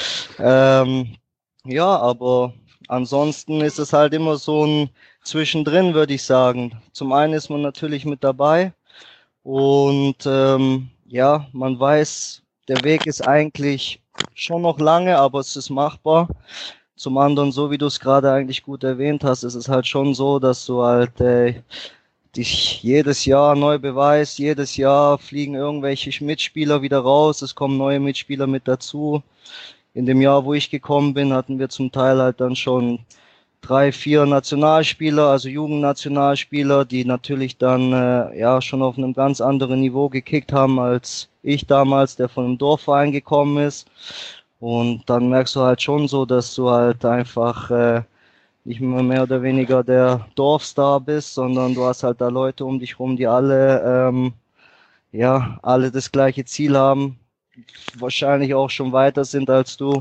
Ja, aber ansonsten ist es halt immer so ein Zwischendrin, würde ich sagen. Zum einen ist man natürlich mit dabei und ja, man weiß, der Weg ist eigentlich schon noch lange, aber es ist machbar. Zum anderen, so wie du es gerade eigentlich gut erwähnt hast, ist es halt schon so, dass du halt dich jedes Jahr neu beweist, jedes Jahr fliegen irgendwelche Mitspieler wieder raus, es kommen neue Mitspieler mit dazu. In dem Jahr, wo ich gekommen bin, hatten wir zum Teil halt dann schon 3, 4 Nationalspieler, also Jugendnationalspieler, die natürlich dann ja schon auf einem ganz anderen Niveau gekickt haben als ich damals, der von einem Dorfverein gekommen ist. Und dann merkst du halt schon so, dass du halt einfach nicht mehr oder weniger der Dorfstar bist, sondern du hast halt da Leute um dich rum, die alle ja alle das gleiche Ziel haben, wahrscheinlich auch schon weiter sind als du.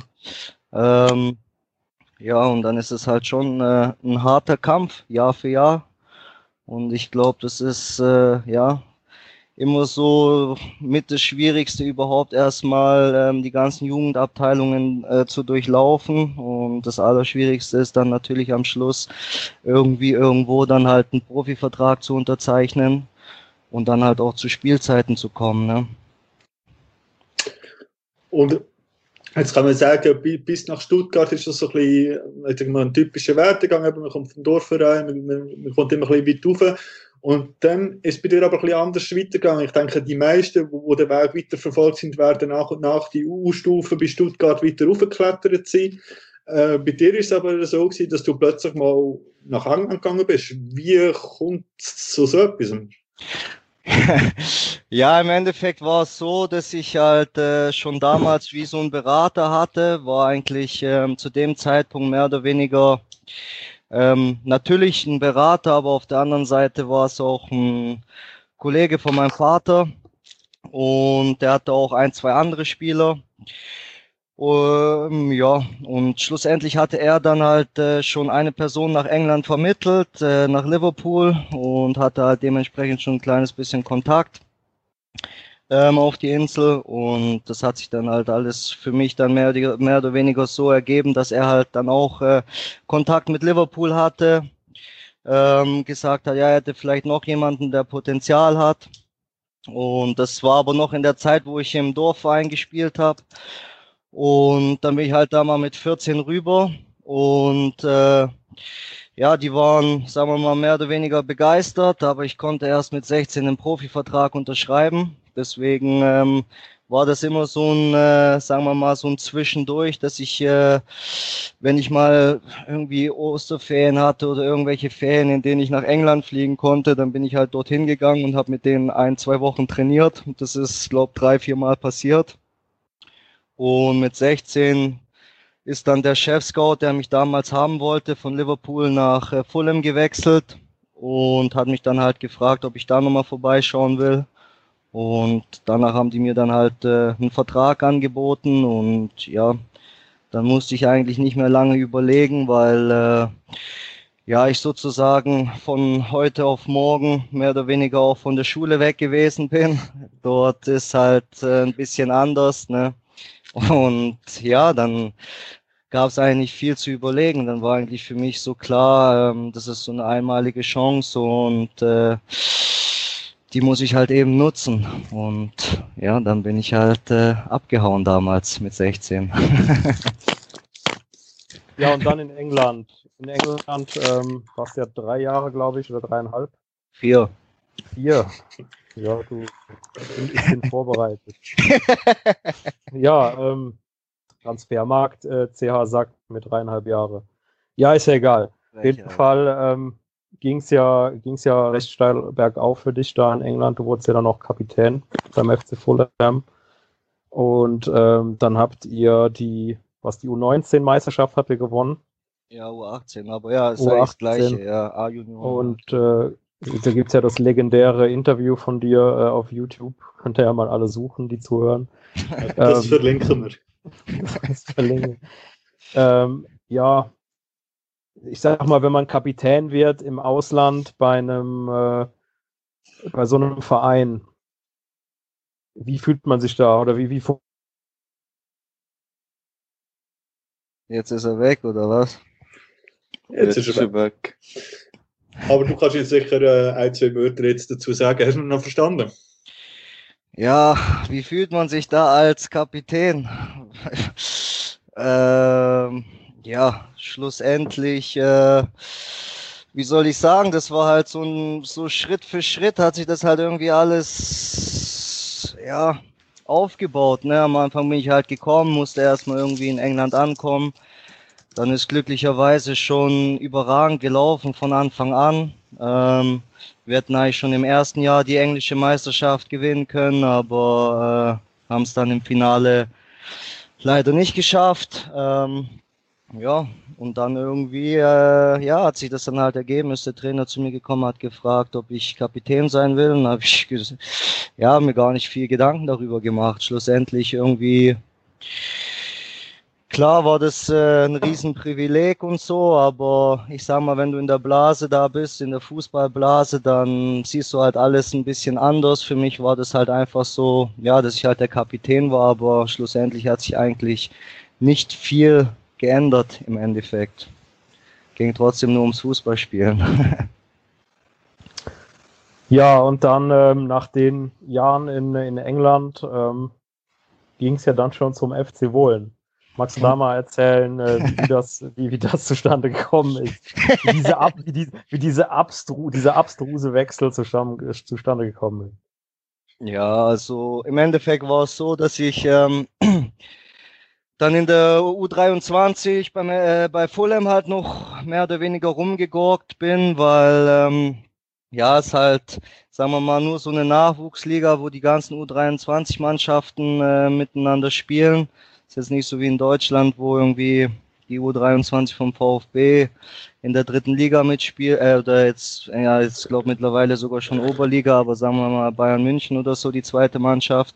Ja, und dann ist es halt schon ein harter Kampf, Jahr für Jahr. Und ich glaube, das ist ja immer so mit das Schwierigste überhaupt erstmal die ganzen Jugendabteilungen zu durchlaufen. Und das Allerschwierigste ist dann natürlich am Schluss irgendwie irgendwo dann halt einen Profivertrag zu unterzeichnen und dann halt auch zu Spielzeiten zu kommen. Ne? Und jetzt kann man sagen, bis nach Stuttgart ist das so ein typischer Werdegang. Man kommt vom Dorfverein, man kommt immer ein bisschen weit rauf. Und dann ist es bei dir aber ein bisschen anders weitergegangen. Ich denke, die meisten, die den Weg weiterverfolgt sind, werden nach und nach die U-Stufen bei Stuttgart weiter raufgeklettert sein. Bei dir ist es aber so gewesen, dass du plötzlich mal nach England gegangen bist. Wie kommt es zu so etwas? Ja, im Endeffekt war es so, dass ich halt schon damals wie so einen Berater hatte, war eigentlich zu dem Zeitpunkt mehr oder weniger natürlich ein Berater, aber auf der anderen Seite war es auch ein Kollege von meinem Vater und der hatte auch 1, 2 andere Spieler. Ja, und schlussendlich hatte er dann halt schon eine Person nach England vermittelt, nach Liverpool und hatte halt dementsprechend schon ein kleines bisschen Kontakt auf die Insel und das hat sich dann halt alles für mich dann mehr oder weniger so ergeben, dass er halt dann auch Kontakt mit Liverpool hatte, gesagt hat, ja, er hätte vielleicht noch jemanden, der Potenzial hat und das war aber noch in der Zeit, wo ich im Dorfverein gespielt habe. Und dann bin ich halt da mal mit 14 rüber und ja, die waren, sagen wir mal, mehr oder weniger begeistert, aber ich konnte erst mit 16 einen Profivertrag unterschreiben. Deswegen war das immer so ein, sagen wir mal, so ein Zwischendurch, dass ich, wenn ich mal irgendwie Osterferien hatte oder irgendwelche Ferien, in denen ich nach England fliegen konnte, dann bin ich halt dorthin gegangen und habe mit denen 1, 2 Wochen trainiert. Das ist, glaube ich, 3, 4 Mal passiert. Und mit 16 ist dann der Chef-Scout, der mich damals haben wollte, von Liverpool nach Fulham gewechselt und hat mich dann halt gefragt, ob ich da nochmal vorbeischauen will. Und danach haben die mir dann halt einen Vertrag angeboten und ja, dann musste ich eigentlich nicht mehr lange überlegen, weil ja, ich sozusagen von heute auf morgen mehr oder weniger auch von der Schule weg gewesen bin. Dort ist halt ein bisschen anders, ne? Und ja, dann gab es eigentlich viel zu überlegen. Dann war eigentlich für mich so klar, das ist so eine einmalige Chance und die muss ich halt eben nutzen. Und ja, dann bin ich halt abgehauen damals mit 16. Ja, und dann in England. In England warst du ja 3 Jahre, glaube ich, oder 3,5. 4. 4. Ja, ich bin vorbereitet. Ja, Transfermarkt, CH sagt mit 3,5 Jahre. Ja, ist ja egal. Auf jeden Fall ging's ja recht steil bergauf für dich da in England. Du wurdest ja dann auch Kapitän beim FC Fulham. Und dann habt ihr die U19-Meisterschaft habt ihr gewonnen. Ja, U18, aber ja, ist U18. eigentlich das Gleiche, ja, A-Junior. Und Da gibt es ja das legendäre Interview von dir auf YouTube. Könnt ihr ja mal alle suchen, die zuhören. Das verlinken wir. Das verlinken. Ja, ich sag mal, wenn man Kapitän wird im Ausland bei so einem Verein, wie fühlt man sich da? Oder wie Jetzt ist er weg, oder was? Jetzt ist er weg. Aber du kannst jetzt sicher ein, zwei Wörter jetzt dazu sagen. Hast du noch verstanden? Ja, wie fühlt man sich da als Kapitän? Ja, schlussendlich, wie soll ich sagen, das war halt so Schritt für Schritt hat sich das halt irgendwie alles, ja, aufgebaut, ne? Am Anfang bin ich halt gekommen, musste erstmal irgendwie in England ankommen. Dann ist glücklicherweise schon überragend gelaufen von Anfang an. Wir hätten eigentlich schon im ersten Jahr die englische Meisterschaft gewinnen können, aber haben es dann im Finale leider nicht geschafft. Ja, und dann irgendwie ja, hat sich das dann halt ergeben, ist der Trainer zu mir gekommen, hat gefragt, ob ich Kapitän sein will. Und dann habe ich ja, mir gar nicht viel Gedanken darüber gemacht. Schlussendlich irgendwie, klar war das ein Riesenprivileg und so, aber ich sag mal, wenn du in der Blase da bist, in der Fußballblase, dann siehst du halt alles ein bisschen anders. Für mich war das halt einfach so, ja, dass ich halt der Kapitän war, aber schlussendlich hat sich eigentlich nicht viel geändert im Endeffekt. Ging trotzdem nur ums Fußballspielen. Ja, und dann nach den Jahren in England ging es ja dann schon zum FC Wohlen. Magst du da mal erzählen, wie das zustande gekommen ist? Wie dieser abstruse Wechsel zustande gekommen ist? Ja, also im Endeffekt war es so, dass ich dann in der U23 bei Fulham halt noch mehr oder weniger rumgegurkt bin, weil ja, es halt, sagen wir mal, nur so eine Nachwuchsliga, wo die ganzen U23-Mannschaften miteinander spielen. Ist jetzt nicht so wie in Deutschland, wo irgendwie die U23 vom VfB in der dritten Liga mitspielt, oder jetzt glaube mittlerweile sogar schon Oberliga, aber sagen wir mal Bayern München oder so, die zweite Mannschaft.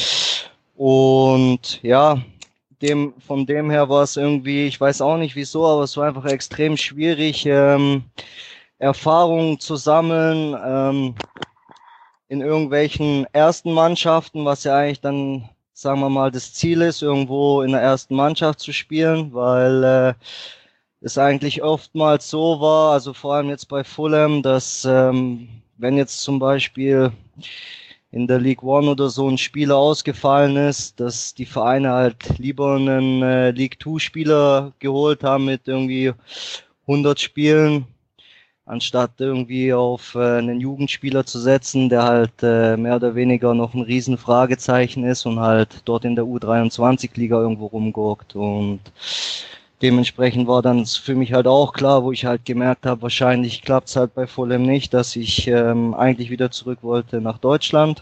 Und ja, von dem her war es irgendwie, ich weiß auch nicht wieso, aber es war einfach extrem schwierig, Erfahrungen zu sammeln in irgendwelchen ersten Mannschaften, was ja eigentlich dann, sagen wir mal, das Ziel ist, irgendwo in der ersten Mannschaft zu spielen, weil es eigentlich oftmals so war, also vor allem jetzt bei Fulham, dass wenn jetzt zum Beispiel in der League One oder so ein Spieler ausgefallen ist, dass die Vereine halt lieber einen League Two Spieler geholt haben mit irgendwie 100 Spielen, anstatt irgendwie auf einen Jugendspieler zu setzen, der halt mehr oder weniger noch ein riesen Fragezeichen ist und halt dort in der U23-Liga irgendwo rumgurkt. Und dementsprechend war dann für mich halt auch klar, wo ich halt gemerkt habe, wahrscheinlich klappt es halt bei Fulham nicht, dass ich eigentlich wieder zurück wollte nach Deutschland.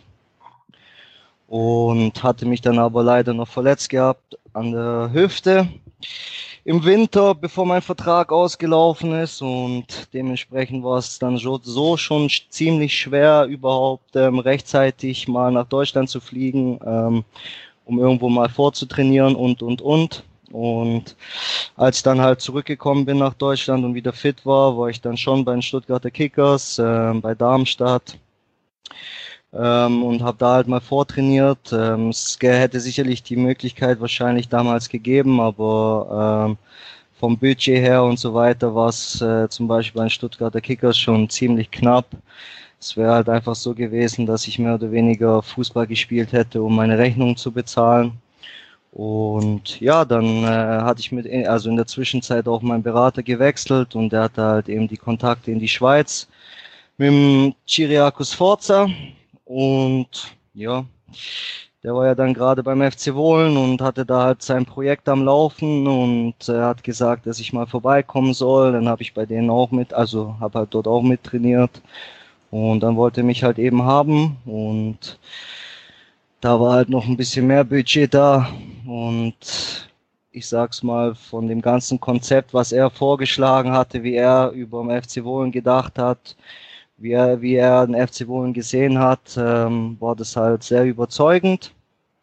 Und hatte mich dann aber leider noch verletzt gehabt an der Hüfte im Winter, bevor mein Vertrag ausgelaufen ist, und dementsprechend war es dann so schon ziemlich schwer, überhaupt rechtzeitig mal nach Deutschland zu fliegen, um irgendwo mal vorzutrainieren und. Und als ich dann halt zurückgekommen bin nach Deutschland und wieder fit war ich dann schon bei den Stuttgarter Kickers, bei Darmstadt, und habe da halt mal vortrainiert. Es hätte sicherlich die Möglichkeit wahrscheinlich damals gegeben, aber vom Budget her und so weiter war es zum Beispiel bei den Stuttgarter Kickers schon ziemlich knapp. Es wäre halt einfach so gewesen, dass ich mehr oder weniger Fußball gespielt hätte, um meine Rechnung zu bezahlen. Und ja, dann hatte ich in der Zwischenzeit auch meinen Berater gewechselt, und der hatte halt eben die Kontakte in die Schweiz mit dem Cyriacus Forza. Und ja, der war ja dann gerade beim FC Wohlen und hatte da halt sein Projekt am Laufen, und er hat gesagt, dass ich mal vorbeikommen soll. Dann habe ich bei denen auch habe halt dort auch mit trainiert, und dann wollte er mich halt eben haben, und da war halt noch ein bisschen mehr Budget da, und ich sag's mal, von dem ganzen Konzept, was er vorgeschlagen hatte, wie er über den FC Wohlen gedacht hat, wie er den FC Wohlen gesehen hat, war das halt sehr überzeugend.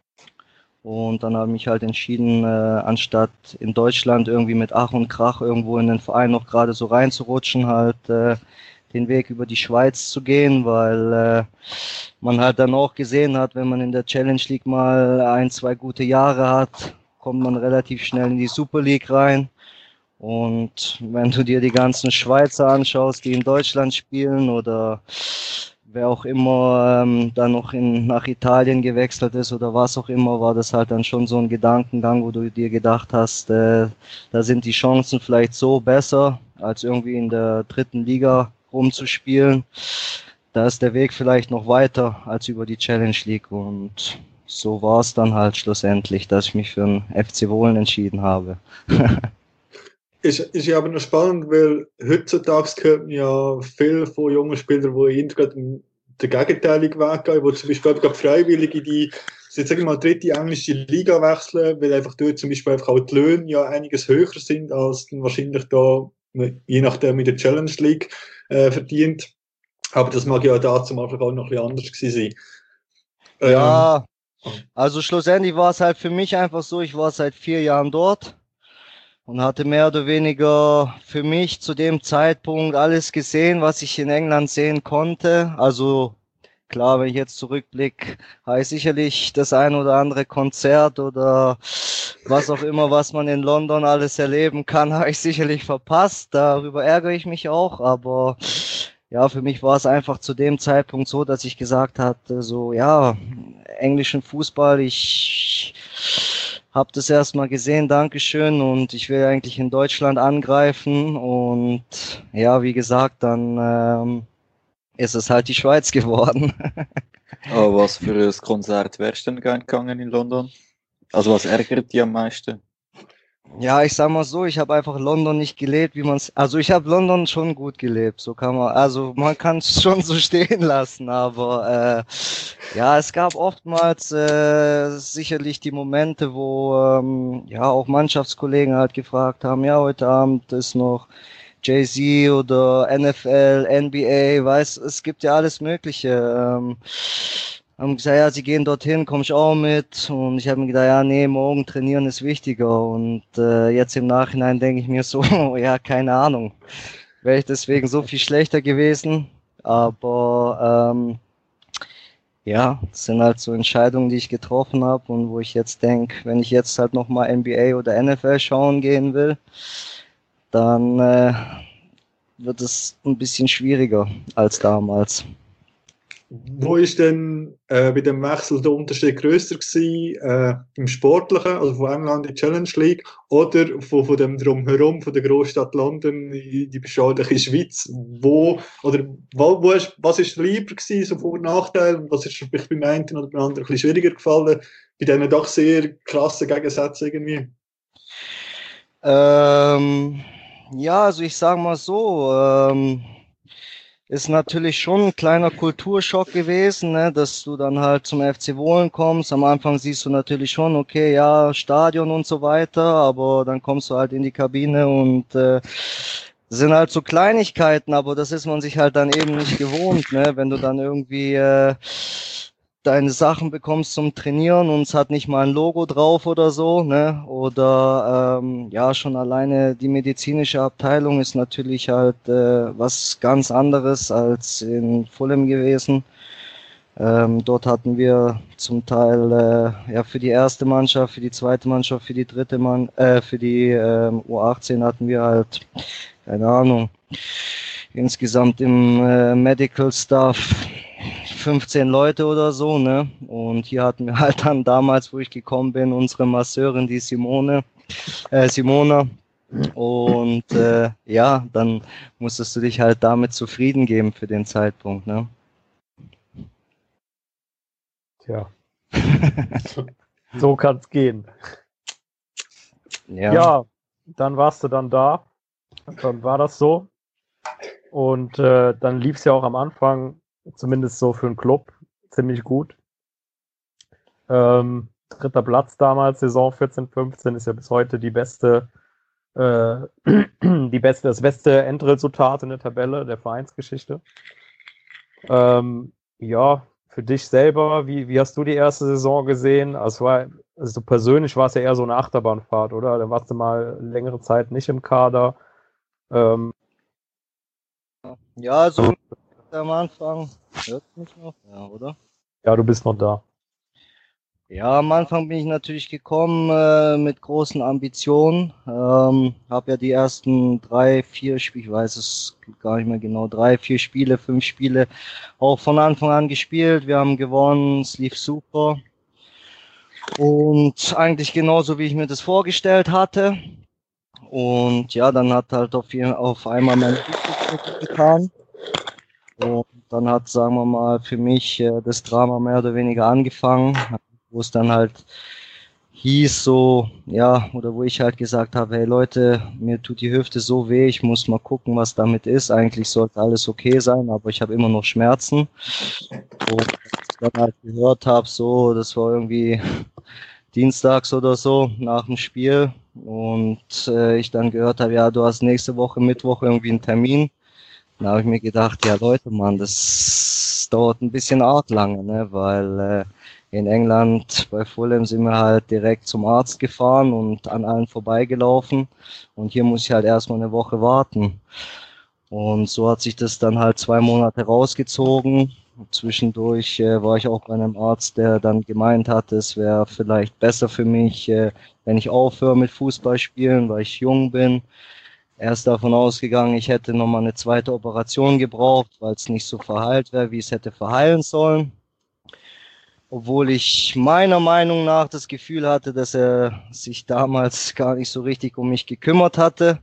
Und dann habe ich mich halt entschieden, anstatt in Deutschland irgendwie mit Ach und Krach irgendwo in den Verein noch gerade so reinzurutschen, halt den Weg über die Schweiz zu gehen, weil man halt dann auch gesehen hat, wenn man in der Challenge League mal 1-2 gute Jahre hat, kommt man relativ schnell in die Super League rein. Und wenn du dir die ganzen Schweizer anschaust, die in Deutschland spielen oder wer auch immer dann noch nach Italien gewechselt ist oder was auch immer, war das halt dann schon so ein Gedankengang, wo du dir gedacht hast, da sind die Chancen vielleicht so besser, als irgendwie in der 3. Liga rumzuspielen. Da ist der Weg vielleicht noch weiter als über die Challenge League und so war es dann halt schlussendlich, dass ich mich für den FC Wohlen entschieden habe. Ist ja aber noch spannend, weil heutzutage hört man ja viel von jungen Spielern, die gerade den gegenteiligen Weg gehen, die zum Beispiel gerade freiwillig in die, jetzt sagen wir mal, 3. englische Liga wechseln, weil einfach dort zum Beispiel einfach auch die Löhne ja einiges höher sind, als dann wahrscheinlich da, je nachdem in der Challenge League verdient. Aber das mag ja da zum Anfang auch noch ein bisschen anders gewesen sein. Ja, also schlussendlich war es halt für mich einfach so, ich war seit 4 Jahren dort und hatte mehr oder weniger für mich zu dem Zeitpunkt alles gesehen, was ich in England sehen konnte. Also klar, wenn ich jetzt zurückblicke, habe ich sicherlich das ein oder andere Konzert oder was auch immer, was man in London alles erleben kann, habe ich sicherlich verpasst. Darüber ärgere ich mich auch, aber ja, für mich war es einfach zu dem Zeitpunkt so, dass ich gesagt hatte, so ja, englischen Fußball, ich habe das erstmal gesehen, Dankeschön, und ich will eigentlich in Deutschland angreifen und ja, wie gesagt, dann ist es halt die Schweiz geworden. Aber was für ein Konzert wärst du denn gern gegangen in London? Also was ärgert dich am meisten? Ja, ich sag mal so, ich habe einfach London nicht gelebt, also ich habe London schon gut gelebt, so kann man kann es schon so stehen lassen, aber ja, es gab oftmals sicherlich die Momente, wo ja auch Mannschaftskollegen halt gefragt haben, ja, heute Abend ist noch Jay-Z oder NFL, NBA, es gibt ja alles Mögliche. Haben gesagt, ja, sie gehen dorthin, komm ich auch mit. Und ich habe mir gedacht, ja, nee, morgen trainieren ist wichtiger. Und jetzt im Nachhinein denke ich mir so, ja, keine Ahnung. Wäre ich deswegen so viel schlechter gewesen. Aber ja, das sind halt so Entscheidungen, die ich getroffen habe und wo ich jetzt denke, wenn ich jetzt halt nochmal NBA oder NFL schauen gehen will, dann wird es ein bisschen schwieriger als damals. Wo ist denn bei dem Wechsel der Unterschied grösser gewesen, im Sportlichen, also von England in die Challenge League, oder von dem Drumherum, von der Großstadt London in die beschauliche Schweiz? Was ist lieber gewesen, so Vor- und Nachteil? Was ist vielleicht beim einen oder beim anderen ein bisschen schwieriger gefallen, bei diesen doch sehr krassen Gegensätzen irgendwie? Ja, also ich sage mal so, ist natürlich schon ein kleiner Kulturschock gewesen, ne, dass du dann halt zum FC Wohlen kommst. Am Anfang siehst du natürlich schon, okay, ja, Stadion und so weiter, aber dann kommst du halt in die Kabine und sind halt so Kleinigkeiten, aber das ist man sich halt dann eben nicht gewohnt, ne, wenn du dann irgendwie deine Sachen bekommst zum Trainieren und es hat nicht mal ein Logo drauf oder so, ne? Oder ja, schon alleine die medizinische Abteilung ist natürlich halt was ganz anderes als in Fulham gewesen. Dort hatten wir zum Teil ja für die erste Mannschaft, für die zweite Mannschaft, für die dritte für die U18 hatten wir halt, keine Ahnung, insgesamt im Medical Staff 15 Leute oder so, ne? Und hier hatten wir halt dann damals, wo ich gekommen bin, unsere Masseurin, die Simona. Und ja, dann musstest du dich halt damit zufrieden geben für den Zeitpunkt, ne? Tja. So kann's gehen. Ja. Ja, dann warst du dann da. Dann war das so. Und dann lief's ja auch am Anfang, zumindest so für einen Club, ziemlich gut. 3. Platz damals, Saison 14/15, ist ja bis heute das beste Endresultat in der Tabelle der Vereinsgeschichte. Ja, für dich selber, wie hast du die erste Saison gesehen? Also persönlich war es ja eher so eine Achterbahnfahrt, oder? Da warst du mal längere Zeit nicht im Kader. Ja, so am Anfang. Hört mich noch? Ja, oder? Ja, du bist noch da. Ja, am Anfang bin ich natürlich gekommen mit großen Ambitionen. Habe ja die ersten 3, 4 Spiele, ich weiß es gar nicht mehr genau, 3, 4 Spiele, 5 Spiele auch von Anfang an gespielt. Wir haben gewonnen, es lief super. Und eigentlich genauso, wie ich mir das vorgestellt hatte. Und ja, dann hat halt auf einmal mein Rückzug getan. Und dann hat, sagen wir mal, für mich das Drama mehr oder weniger angefangen, wo es dann halt hieß so, ja, oder wo ich halt gesagt habe, hey Leute, mir tut die Hüfte so weh, ich muss mal gucken, was damit ist. Eigentlich sollte alles okay sein, aber ich habe immer noch Schmerzen. Und als ich dann halt gehört habe, so, das war irgendwie dienstags oder so nach dem Spiel und ich dann gehört habe, ja, du hast nächste Woche Mittwoch irgendwie einen Termin. Da habe ich mir gedacht, ja Leute, Mann, das dauert ein bisschen arg lange, ne, weil in England bei Fulham sind wir halt direkt zum Arzt gefahren und an allen vorbeigelaufen und hier muss ich halt erstmal eine Woche warten. Und so hat sich das dann halt 2 Monate rausgezogen. Zwischendurch war ich auch bei einem Arzt, der dann gemeint hat, es wäre vielleicht besser für mich, wenn ich aufhöre mit Fußball spielen, weil ich jung bin. Er ist davon ausgegangen, ich hätte nochmal eine zweite Operation gebraucht, weil es nicht so verheilt wäre, wie es hätte verheilen sollen. Obwohl ich meiner Meinung nach das Gefühl hatte, dass er sich damals gar nicht so richtig um mich gekümmert hatte.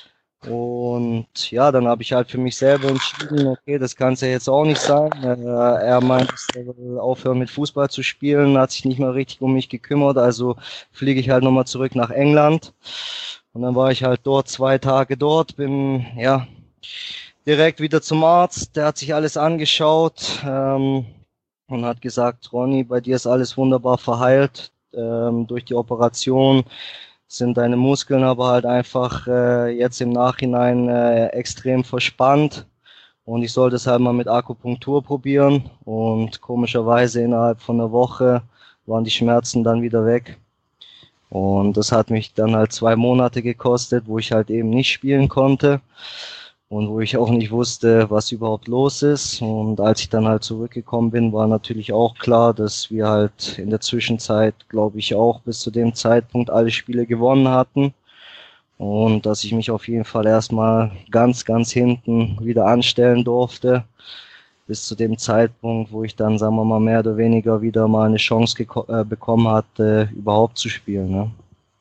Und ja, dann habe ich halt für mich selber entschieden, okay, das kann es ja jetzt auch nicht sein. Er meint, er will aufhören mit Fußball zu spielen, hat sich nicht mehr richtig um mich gekümmert, also fliege ich halt nochmal zurück nach England. Und dann war ich halt dort 2 Tage dort, bin ja direkt wieder zum Arzt, der hat sich alles angeschaut und hat gesagt, Ronny, bei dir ist alles wunderbar verheilt durch die Operation. Sind deine Muskeln aber halt einfach jetzt im Nachhinein extrem verspannt und ich sollte es halt mal mit Akupunktur probieren und komischerweise innerhalb von einer Woche waren die Schmerzen dann wieder weg und das hat mich dann halt 2 Monate gekostet, wo ich halt eben nicht spielen konnte und wo ich auch nicht wusste, was überhaupt los ist. Und als ich dann halt zurückgekommen bin, war natürlich auch klar, dass wir halt in der Zwischenzeit, glaube ich, auch bis zu dem Zeitpunkt alle Spiele gewonnen hatten. Und dass ich mich auf jeden Fall erstmal ganz, ganz hinten wieder anstellen durfte. Bis zu dem Zeitpunkt, wo ich dann, sagen wir mal, mehr oder weniger wieder mal eine Chance bekommen hatte, überhaupt zu spielen. Ne?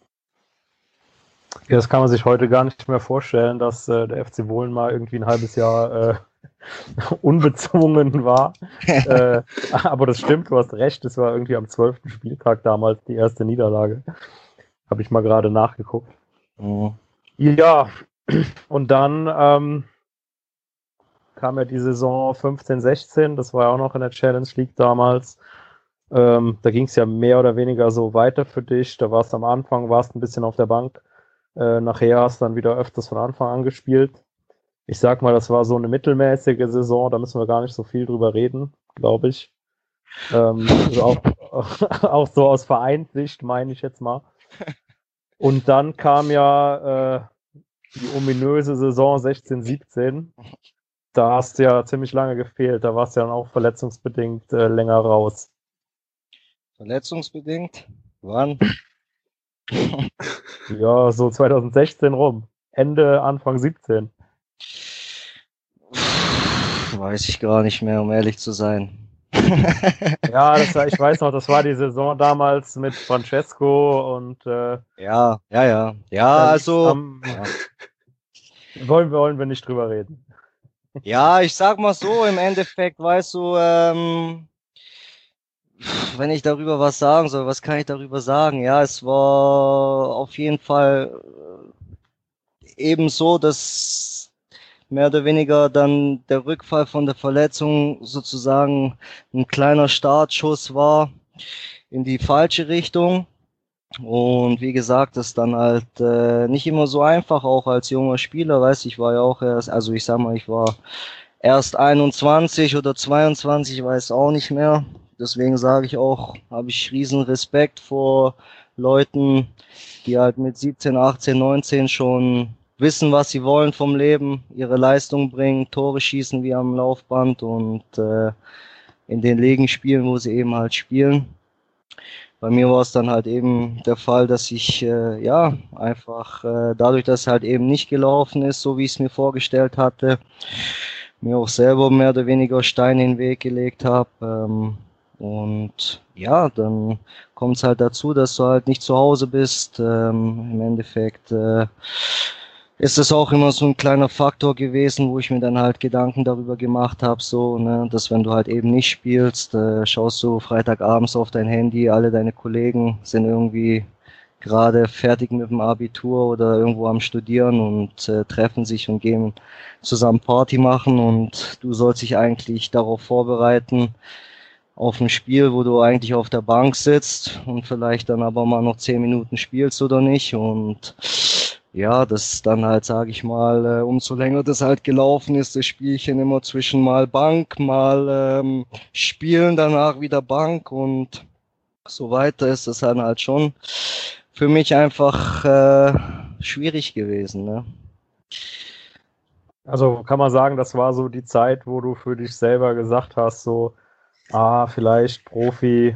Ja, das kann man sich heute gar nicht mehr vorstellen, dass der FC Wohlen mal irgendwie ein halbes Jahr unbezwungen war. Aber das stimmt, du hast recht, es war irgendwie am 12. Spieltag damals die erste Niederlage. Habe ich mal gerade nachgeguckt. Mhm. Ja, und dann kam ja die Saison 15/16, das war ja auch noch in der Challenge League damals. Da ging es ja mehr oder weniger so weiter für dich. Da warst du am Anfang, warst ein bisschen auf der Bank. Nachher hast du dann wieder öfters von Anfang an gespielt. Ich sag mal, das war so eine mittelmäßige Saison, da müssen wir gar nicht so viel drüber reden, glaube ich. Also auch so aus Vereinssicht, meine ich jetzt mal. Und dann kam ja die ominöse Saison 16/17. Da hast du ja ziemlich lange gefehlt, da warst du ja dann auch verletzungsbedingt länger raus. Verletzungsbedingt? Wann? Ja, so 2016 rum. Ende, Anfang 17. Weiß ich gar nicht mehr, um ehrlich zu sein. Ja, ich weiß noch, das war die Saison damals mit Francesco und Ja, also ja. Wollen wir nicht drüber reden. Ja, ich sag mal so, im Endeffekt, weißt du, wenn ich darüber was sagen soll, was kann ich darüber sagen? Ja, es war auf jeden Fall eben so, dass mehr oder weniger dann der Rückfall von der Verletzung sozusagen ein kleiner Startschuss war in die falsche Richtung. Und wie gesagt, das dann halt nicht immer so einfach, auch als junger Spieler, weißt ich war ja auch erst, also ich sag mal, ich war erst 21 oder 22, ich weiß auch nicht mehr. Deswegen sage ich auch, habe ich riesen Respekt vor Leuten, die halt mit 17, 18, 19 schon wissen, was sie wollen vom Leben, ihre Leistung bringen, Tore schießen wie am Laufband und in den Ligen spielen, wo sie eben halt spielen. Bei mir war es dann halt eben der Fall, dass ich einfach dadurch, dass es halt eben nicht gelaufen ist, so wie ich es mir vorgestellt hatte, mir auch selber mehr oder weniger Steine in den Weg gelegt habe. Und ja, dann kommt es halt dazu, dass du halt nicht zu Hause bist. Im Endeffekt ist es auch immer so ein kleiner Faktor gewesen, wo ich mir dann halt Gedanken darüber gemacht habe, so, ne, dass wenn du halt eben nicht spielst, schaust du Freitagabends auf dein Handy, alle deine Kollegen sind irgendwie gerade fertig mit dem Abitur oder irgendwo am Studieren und treffen sich und gehen zusammen Party machen und du sollst dich eigentlich darauf vorbereiten, auf ein Spiel, wo du eigentlich auf der Bank sitzt und vielleicht dann aber mal noch 10 Minuten spielst oder nicht und ja, das dann halt, sage ich mal, umso länger das halt gelaufen ist, das Spielchen immer zwischen mal Bank, mal Spielen, danach wieder Bank und so weiter ist das dann halt schon für mich einfach schwierig gewesen, ne? Also kann man sagen, das war so die Zeit, wo du für dich selber gesagt hast, so, vielleicht Profi,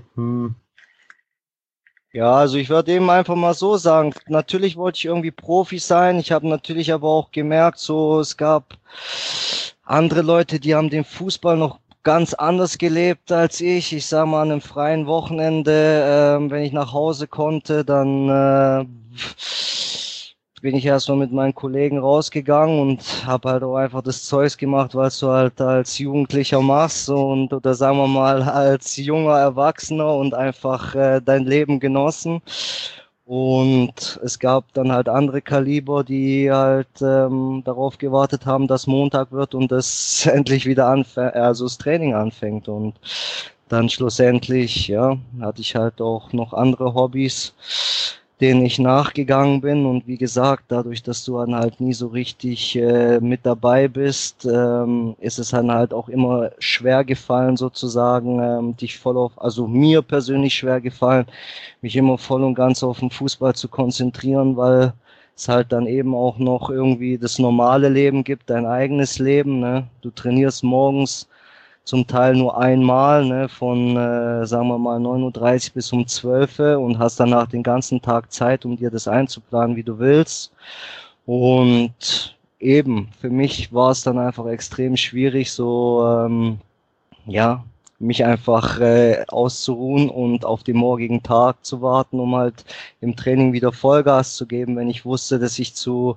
Ja, also ich würde eben einfach mal so sagen, natürlich wollte ich irgendwie Profi sein, ich habe natürlich aber auch gemerkt, so es gab andere Leute, die haben den Fußball noch ganz anders gelebt als ich. Ich sag mal, an einem freien Wochenende, wenn ich nach Hause konnte, dann bin ich erstmal mit meinen Kollegen rausgegangen und habe halt auch einfach das Zeugs gemacht, was du halt als Jugendlicher machst und oder sagen wir mal als junger Erwachsener und einfach dein Leben genossen. Und es gab dann halt andere Kaliber, die halt darauf gewartet haben, dass Montag wird und das endlich wieder also das Training anfängt. Und dann schlussendlich, ja, hatte ich halt auch noch andere Hobbys, denen ich nachgegangen bin. Und wie gesagt, dadurch, dass du dann halt nie so richtig mit dabei bist, ist es dann halt auch immer schwer gefallen, sozusagen, dich voll auf, also mir persönlich schwer gefallen, mich immer voll und ganz auf den Fußball zu konzentrieren, weil es halt dann eben auch noch irgendwie das normale Leben gibt, dein eigenes Leben, ne? Du trainierst morgens zum Teil nur einmal, ne, von, sagen wir mal, 9:30 Uhr bis um 12 Uhr und hast danach den ganzen Tag Zeit, um dir das einzuplanen, wie du willst. Und eben, für mich war es dann einfach extrem schwierig, so, ja, mich einfach auszuruhen und auf den morgigen Tag zu warten, um halt im Training wieder Vollgas zu geben, wenn ich wusste, dass ich zu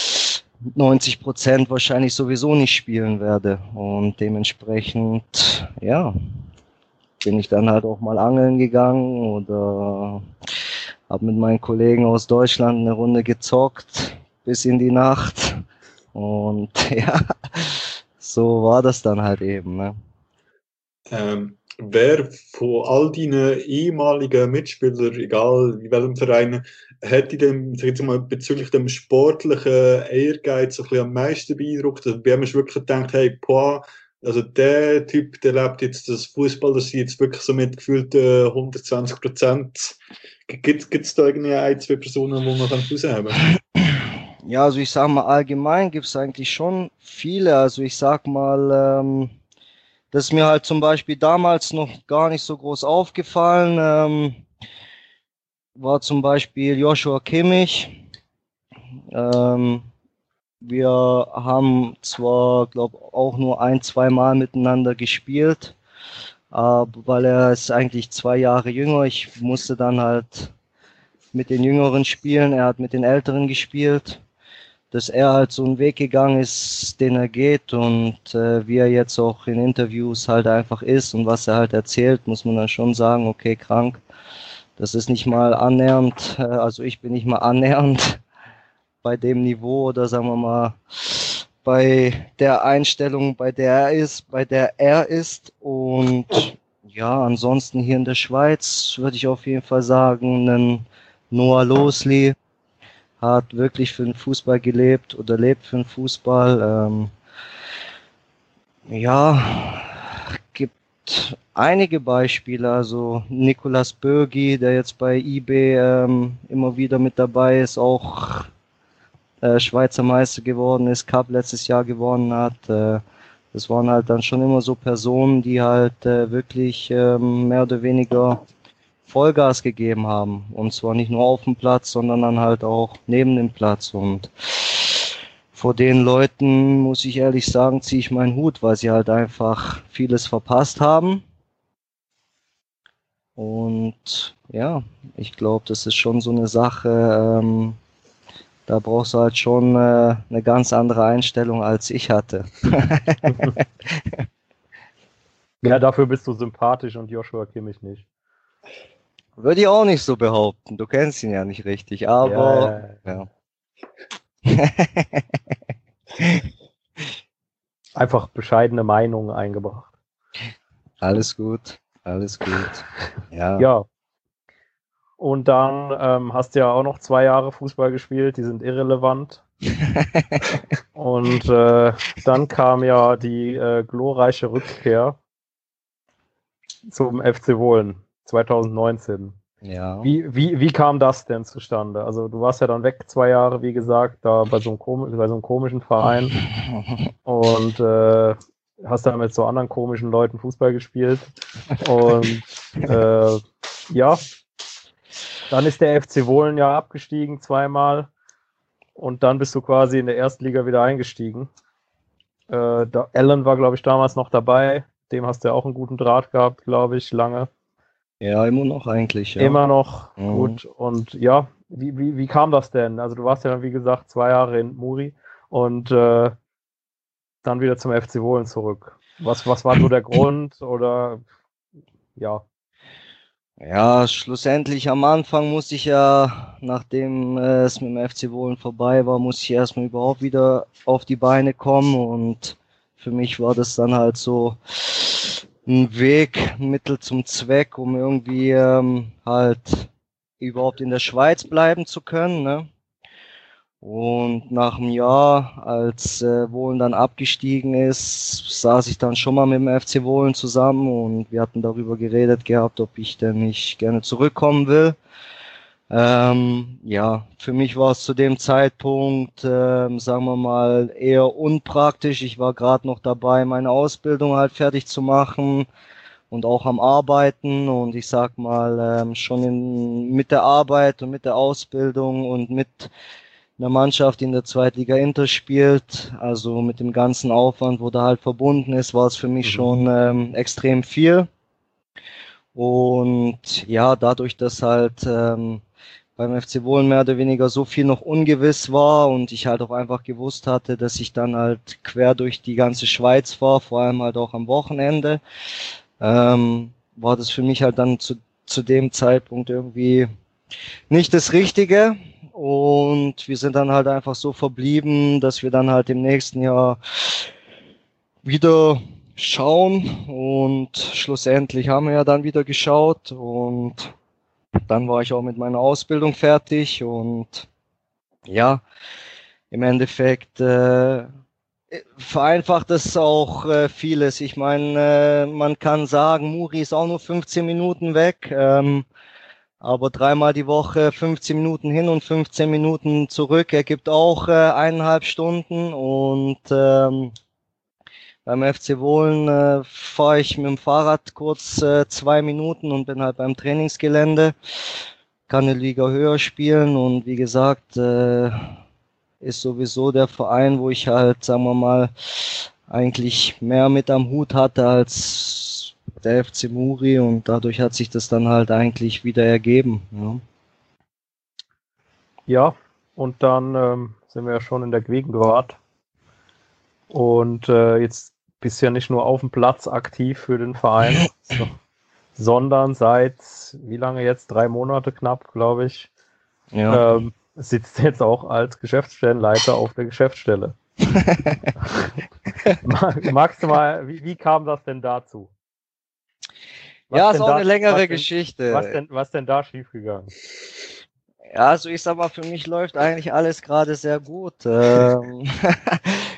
90% wahrscheinlich sowieso nicht spielen werde. Und dementsprechend, ja, bin ich dann halt auch mal angeln gegangen oder habe mit meinen Kollegen aus Deutschland eine Runde gezockt bis in die Nacht. Und ja, so war das dann halt eben, ne? Wer von all deinen ehemaligen Mitspielern, egal in welchem Verein, hätte denn, sag ich jetzt mal, bezüglich dem sportlichen Ehrgeiz so ein bisschen am meisten beeindruckt? Also, bei ihm hast du wirklich gedacht, hey, boah, also der Typ, der lebt jetzt das Fußball, das ist jetzt wirklich so mit gefühlten 120%. Gibt es da irgendwie ein, zwei Personen, wo man herausheben kann? Ja, also ich sag mal, allgemein gibt es eigentlich schon viele. Also ich sag mal, das ist mir halt zum Beispiel damals noch gar nicht so groß aufgefallen, war zum Beispiel Joshua Kimmich. Wir haben zwar, glaube auch nur 1-2 Mal miteinander gespielt, aber weil er ist eigentlich 2 Jahre jünger. Ich musste dann halt mit den Jüngeren spielen, er hat mit den Älteren gespielt. Dass er halt so einen Weg gegangen ist, den er geht und wie er jetzt auch in Interviews halt einfach ist und was er halt erzählt, muss man dann schon sagen, okay, krank. Das ist nicht mal annähernd, also ich bin nicht mal annähernd bei dem Niveau oder sagen wir mal bei der Einstellung, bei der er ist und ja, ansonsten hier in der Schweiz würde ich auf jeden Fall sagen, einen Noah Losli hat wirklich für den Fußball gelebt oder lebt für den Fußball. Ja, gibt einige Beispiele. Also Nicolas Bürgi, der jetzt bei IB immer wieder mit dabei ist, auch Schweizer Meister geworden ist, Cup letztes Jahr gewonnen hat. Das waren halt dann schon immer so Personen, die halt wirklich mehr oder weniger Vollgas gegeben haben. Und zwar nicht nur auf dem Platz, sondern dann halt auch neben dem Platz. Und vor den Leuten, muss ich ehrlich sagen, ziehe ich meinen Hut, weil sie halt einfach vieles verpasst haben. Und ja, ich glaube, das ist schon so eine Sache, da brauchst du halt schon eine ganz andere Einstellung, als ich hatte. Ja, dafür bist du sympathisch und Joshua Kimmich nicht. Würde ich auch nicht so behaupten. Du kennst ihn ja nicht richtig, aber ja. Einfach bescheidene Meinungen eingebracht. Alles gut, alles gut. Ja. Ja. Und dann hast du ja auch noch 2 Jahre Fußball gespielt, die sind irrelevant. Und dann kam ja die glorreiche Rückkehr zum FC Wohlen 2019. Ja. Wie kam das denn zustande? Also du warst ja dann weg 2 Jahre, wie gesagt, da bei so einem komischen Verein und hast da mit so anderen komischen Leuten Fußball gespielt. Und ja, dann ist der FC Wohlen ja abgestiegen 2-mal und dann bist du quasi in der Erstliga wieder eingestiegen. Alan war, glaube ich, damals noch dabei. Dem hast du ja auch einen guten Draht gehabt, glaube ich, lange. Ja, immer noch eigentlich. Ja. Immer noch, gut. Und ja, wie kam das denn? Also du warst ja dann, wie gesagt, 2 Jahre in Muri und dann wieder zum FC Wohlen zurück. Was war so der Grund oder ja? Ja, schlussendlich am Anfang musste ich ja, nachdem es mit dem FC Wohlen vorbei war, musste ich erstmal überhaupt wieder auf die Beine kommen und für mich war das dann halt so ein Weg, Mittel zum Zweck, um irgendwie halt überhaupt in der Schweiz bleiben zu können, ne? Und nach einem Jahr, als Wohlen dann abgestiegen ist, saß ich dann schon mal mit dem FC Wohlen zusammen und wir hatten darüber geredet gehabt, ob ich denn nicht gerne zurückkommen will. Ja, für mich war es zu dem Zeitpunkt, sagen wir mal, eher unpraktisch. Ich war gerade noch dabei, meine Ausbildung halt fertig zu machen und auch am Arbeiten und ich sag mal, schon mit der Arbeit und mit der Ausbildung und mit einer Mannschaft, die in der Zweitliga Inter spielt, also mit dem ganzen Aufwand, wo da halt verbunden ist, war es für mich schon extrem viel. Und ja, dadurch, dass halt beim FC Wohlen mehr oder weniger so viel noch ungewiss war und ich halt auch einfach gewusst hatte, dass ich dann halt quer durch die ganze Schweiz fahre, vor allem halt auch am Wochenende, war das für mich halt dann zu dem Zeitpunkt irgendwie nicht das Richtige. Und wir sind dann halt einfach so verblieben, dass wir dann halt im nächsten Jahr wieder schauen und schlussendlich haben wir ja dann wieder geschaut und dann war ich auch mit meiner Ausbildung fertig und ja, im Endeffekt vereinfacht es auch vieles. Ich meine, man kann sagen, Muri ist auch nur 15 Minuten weg, aber 3-mal die Woche 15 Minuten hin und 15 Minuten zurück ergibt auch 1,5 Stunden und beim FC Wohlen fahre ich mit dem Fahrrad kurz 2 Minuten und bin halt beim Trainingsgelände, kann eine Liga höher spielen und wie gesagt, ist sowieso der Verein, wo ich halt, sagen wir mal, eigentlich mehr mit am Hut hatte als der FC Muri und dadurch hat sich das dann halt eigentlich wieder ergeben. Ja, und dann sind wir ja schon in der Gegenwart und jetzt bist du ja nicht nur auf dem Platz aktiv für den Verein, sondern seit, wie lange jetzt? 3 Monate knapp, glaube ich, sitzt jetzt auch als Geschäftsstellenleiter auf der Geschäftsstelle. Magst du mal, wie kam das denn dazu? Ja, ist auch eine längere Geschichte. Was denn da schiefgegangen? Ja, also ich sag mal, für mich läuft eigentlich alles gerade sehr gut.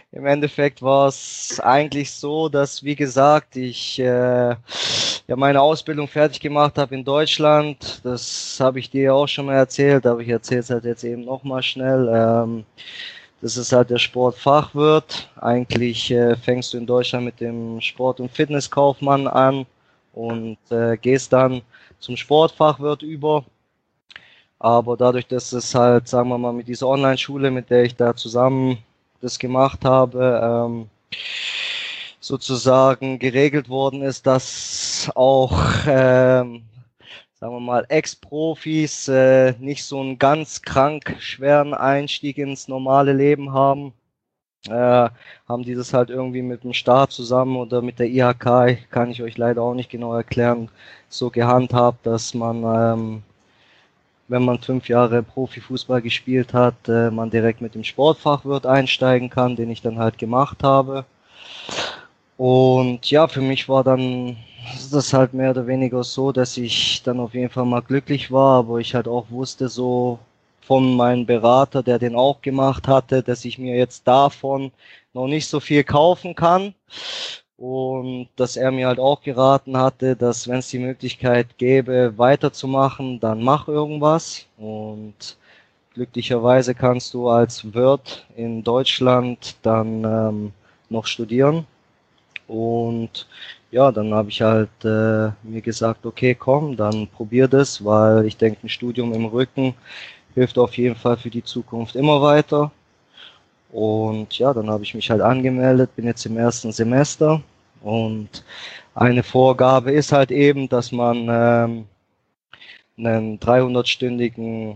Im Endeffekt war es eigentlich so, dass, wie gesagt, ich ja meine Ausbildung fertig gemacht habe in Deutschland. Das habe ich dir ja auch schon mal erzählt, aber ich erzähle es halt jetzt eben nochmal schnell. Das ist halt der Sportfachwirt. Eigentlich fängst du in Deutschland mit dem Sport- und Fitnesskaufmann an und gehst dann zum Sportfachwirt über. Aber dadurch, dass es halt, sagen wir mal, mit dieser Online-Schule, mit der ich da zusammen das gemacht habe, sozusagen geregelt worden ist, dass auch, sagen wir mal, Ex-Profis nicht so einen ganz krank schweren Einstieg ins normale Leben haben, haben die das halt irgendwie mit dem Staat zusammen oder mit der IHK, kann ich euch leider auch nicht genau erklären, so gehandhabt, dass man wenn man 5 Jahre Profifußball gespielt hat, man direkt mit dem Sportfachwirt einsteigen kann, den ich dann halt gemacht habe. Und ja, für mich war dann das halt mehr oder weniger so, dass ich dann auf jeden Fall mal glücklich war, aber ich halt auch wusste so von meinem Berater, der den auch gemacht hatte, dass ich mir jetzt davon noch nicht so viel kaufen kann. Und dass er mir halt auch geraten hatte, dass wenn es die Möglichkeit gäbe, weiterzumachen, dann mach irgendwas. Und glücklicherweise kannst du als Wirt in Deutschland dann noch studieren. Und ja, dann habe ich halt mir gesagt, okay, komm, dann probier das, weil ich denke, ein Studium im Rücken hilft auf jeden Fall für die Zukunft immer weiter. Und ja, dann habe ich mich halt angemeldet, bin jetzt im ersten Semester und eine Vorgabe ist halt eben, dass man einen 300-stündigen,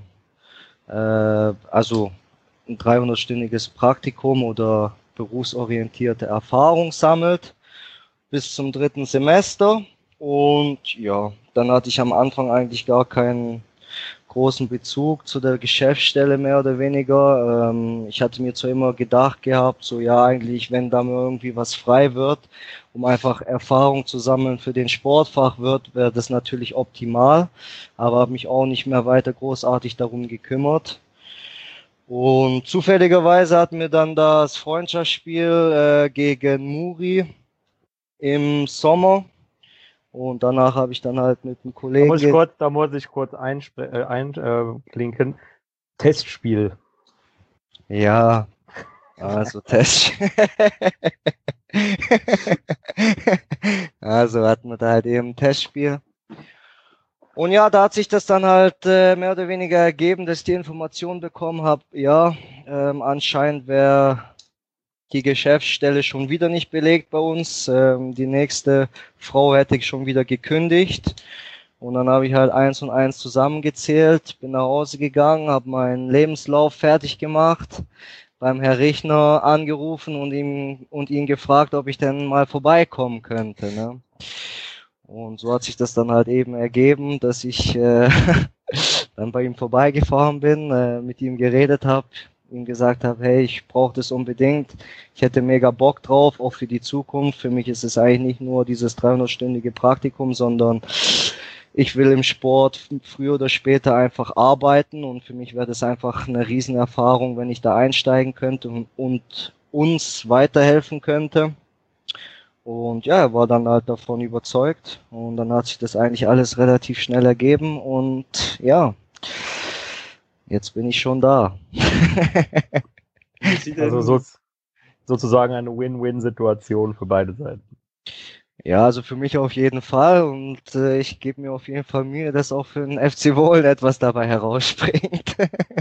also ein 300-stündiges Praktikum oder berufsorientierte Erfahrung sammelt bis zum 3. Semester. Und ja, dann hatte ich am Anfang eigentlich gar keinen großen Bezug zu der Geschäftsstelle mehr oder weniger. Ich hatte mir zwar immer gedacht gehabt, so ja eigentlich, wenn da mal irgendwie was frei wird, um einfach Erfahrung zu sammeln für den Sportfachwirt, wäre das natürlich optimal, aber habe mich auch nicht mehr weiter großartig darum gekümmert. Und zufälligerweise hatten wir dann das Freundschaftsspiel gegen Muri im Sommer. Und danach habe ich dann halt mit einem Kollegen... Da muss ich kurz einklinken. Testspiel. Ja, also Testspiel. Also hatten wir da halt eben ein Testspiel. Und ja, da hat sich das dann halt mehr oder weniger ergeben, dass ich die Information bekommen habe, ja, anscheinend wäre die Geschäftsstelle schon wieder nicht belegt bei uns. Die nächste Frau hätte ich schon wieder gekündigt. Und dann habe ich halt 1 und 1 zusammengezählt, bin nach Hause gegangen, habe meinen Lebenslauf fertig gemacht, beim Herr Richner angerufen und ihn gefragt, ob ich denn mal vorbeikommen könnte. Ne? Und so hat sich das dann halt eben ergeben, dass ich dann bei ihm vorbeigefahren bin, mit ihm geredet habe, ihm gesagt habe, hey, ich brauche das unbedingt, ich hätte mega Bock drauf, auch für die Zukunft. Für mich ist es eigentlich nicht nur dieses 300-stündige Praktikum, sondern ich will im Sport früher oder später einfach arbeiten und für mich wäre das einfach eine Riesenerfahrung, wenn ich da einsteigen könnte und uns weiterhelfen könnte. Und ja, er war dann halt davon überzeugt und dann hat sich das eigentlich alles relativ schnell ergeben und ja, jetzt bin ich schon da. Also sozusagen eine Win-Win-Situation für beide Seiten. Ja, also für mich auf jeden Fall und ich gebe mir auf jeden Fall Mühe, dass auch für den FC Wohlen etwas dabei herausspringt.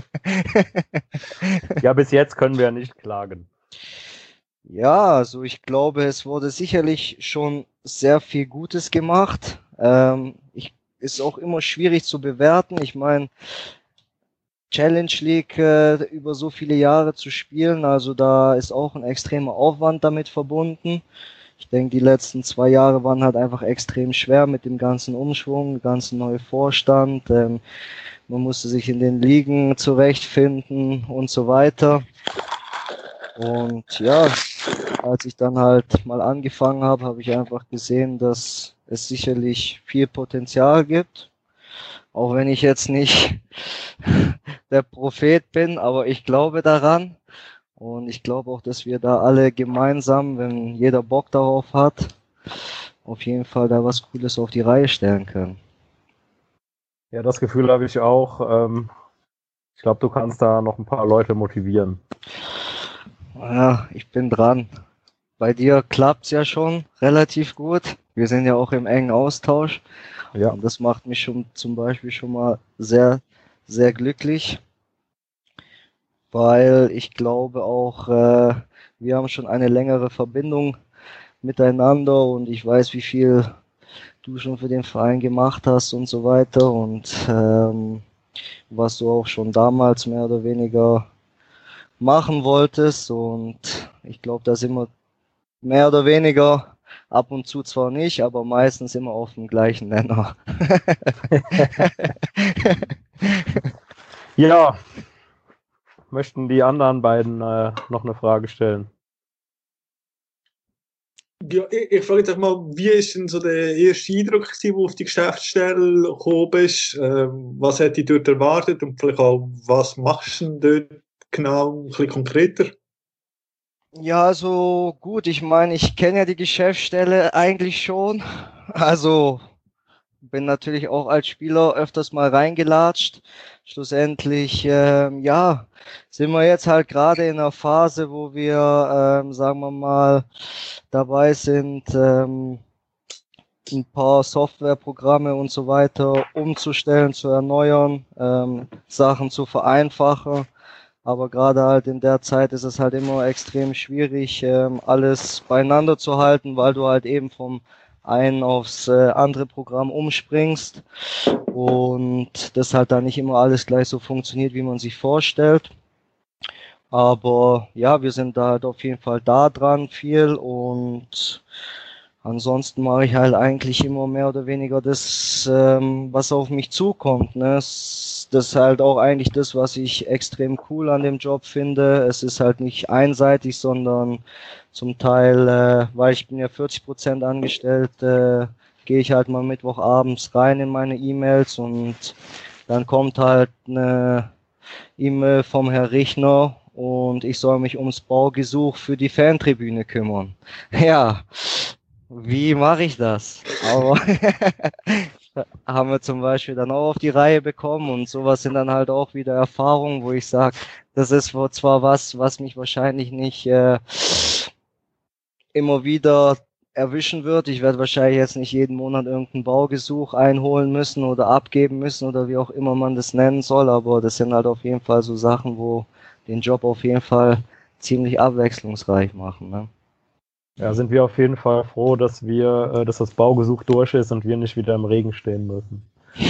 Ja, bis jetzt können wir ja nicht klagen. Ja, also ich glaube, es wurde sicherlich schon sehr viel Gutes gemacht. Ist auch immer schwierig zu bewerten. Ich meine, Challenge League über so viele Jahre zu spielen, also da ist auch ein extremer Aufwand damit verbunden. Ich denke, die letzten 2 Jahre waren halt einfach extrem schwer mit dem ganzen Umschwung, dem ganzen neuen Vorstand. Man musste sich in den Ligen zurechtfinden und so weiter. Und ja, als ich dann halt mal angefangen habe, habe ich einfach gesehen, dass es sicherlich viel Potenzial gibt. Auch wenn ich jetzt nicht der Prophet bin, aber ich glaube daran. Und ich glaube auch, dass wir da alle gemeinsam, wenn jeder Bock darauf hat, auf jeden Fall da was Cooles auf die Reihe stellen können. Ja, das Gefühl habe ich auch. Ich glaube, du kannst da noch ein paar Leute motivieren. Ja, ich bin dran. Bei dir klappt's ja schon relativ gut. Wir sind ja auch im engen Austausch. Ja. Und das macht mich schon zum Beispiel schon mal sehr, sehr glücklich. Weil ich glaube auch, wir haben schon eine längere Verbindung miteinander und ich weiß, wie viel du schon für den Verein gemacht hast und so weiter und was du auch schon damals mehr oder weniger machen wolltest und ich glaube, da sind wir mehr oder weniger ab und zu zwar nicht, aber meistens immer auf dem gleichen Nenner. Ja, möchten die anderen beiden noch eine Frage stellen? Ja, ich frage jetzt einfach mal, wie ist denn so der erste Eindruck gewesen, wo du auf die Geschäftsstelle gekommen bist? Was hat dich dort erwartet und vielleicht auch, was machst du denn dort genau, ein bisschen konkreter? Ja, also gut, ich meine, ich kenne ja die Geschäftsstelle eigentlich schon. Also bin natürlich auch als Spieler öfters mal reingelatscht. Schlussendlich, ja, sind wir jetzt halt gerade in einer Phase, wo wir, sagen wir mal, dabei sind, ein paar Softwareprogramme und so weiter umzustellen, zu erneuern, Sachen zu vereinfachen. Aber gerade halt in der Zeit ist es halt immer extrem schwierig, alles beieinander zu halten, weil du halt eben vom einen aufs andere Programm umspringst und das halt dann nicht immer alles gleich so funktioniert, wie man sich vorstellt. Aber ja, wir sind da halt auf jeden Fall da dran viel und ansonsten mache ich halt eigentlich immer mehr oder weniger das, was auf mich zukommt. Ne? Das ist halt auch eigentlich das, was ich extrem cool an dem Job finde. Es ist halt nicht einseitig, sondern zum Teil, weil ich bin ja 40% angestellt, gehe ich halt mal Mittwochabends rein in meine E-Mails und dann kommt halt eine E-Mail vom Herr Richner und ich soll mich ums Baugesuch für die Fantribüne kümmern. Ja, wie mache ich das? Aber haben wir zum Beispiel dann auch auf die Reihe bekommen und sowas sind dann halt auch wieder Erfahrungen, wo ich sage, das ist zwar was mich wahrscheinlich nicht immer wieder erwischen wird. Ich werde wahrscheinlich jetzt nicht jeden Monat irgendein Baugesuch einholen müssen oder abgeben müssen oder wie auch immer man das nennen soll, aber das sind halt auf jeden Fall so Sachen, wo den Job auf jeden Fall ziemlich abwechslungsreich machen, ne? Ja, sind wir auf jeden Fall froh, dass dass das Baugesuch durch ist und wir nicht wieder im Regen stehen müssen.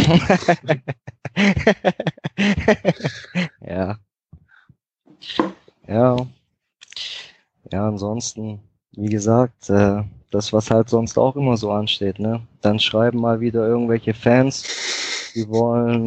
Ja. Ja. Ja, ansonsten, wie gesagt, das, was halt sonst auch immer so ansteht, ne? Dann schreiben mal wieder irgendwelche Fans, sie wollen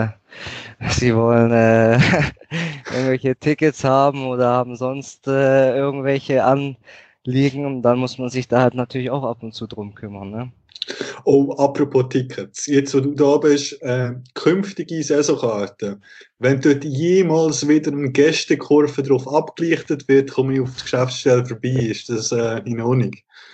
irgendwelche Tickets haben oder haben sonst irgendwelche Anliegen und dann muss man sich da halt natürlich auch ab und zu drum kümmern, ne? Oh, apropos Tickets. Jetzt, wo du da bist, künftige Saisonkarten. Wenn dort jemals wieder eine Gästekurve drauf abgelichtet wird, komme ich auf die Geschäftsstelle vorbei. Ist das in Ordnung?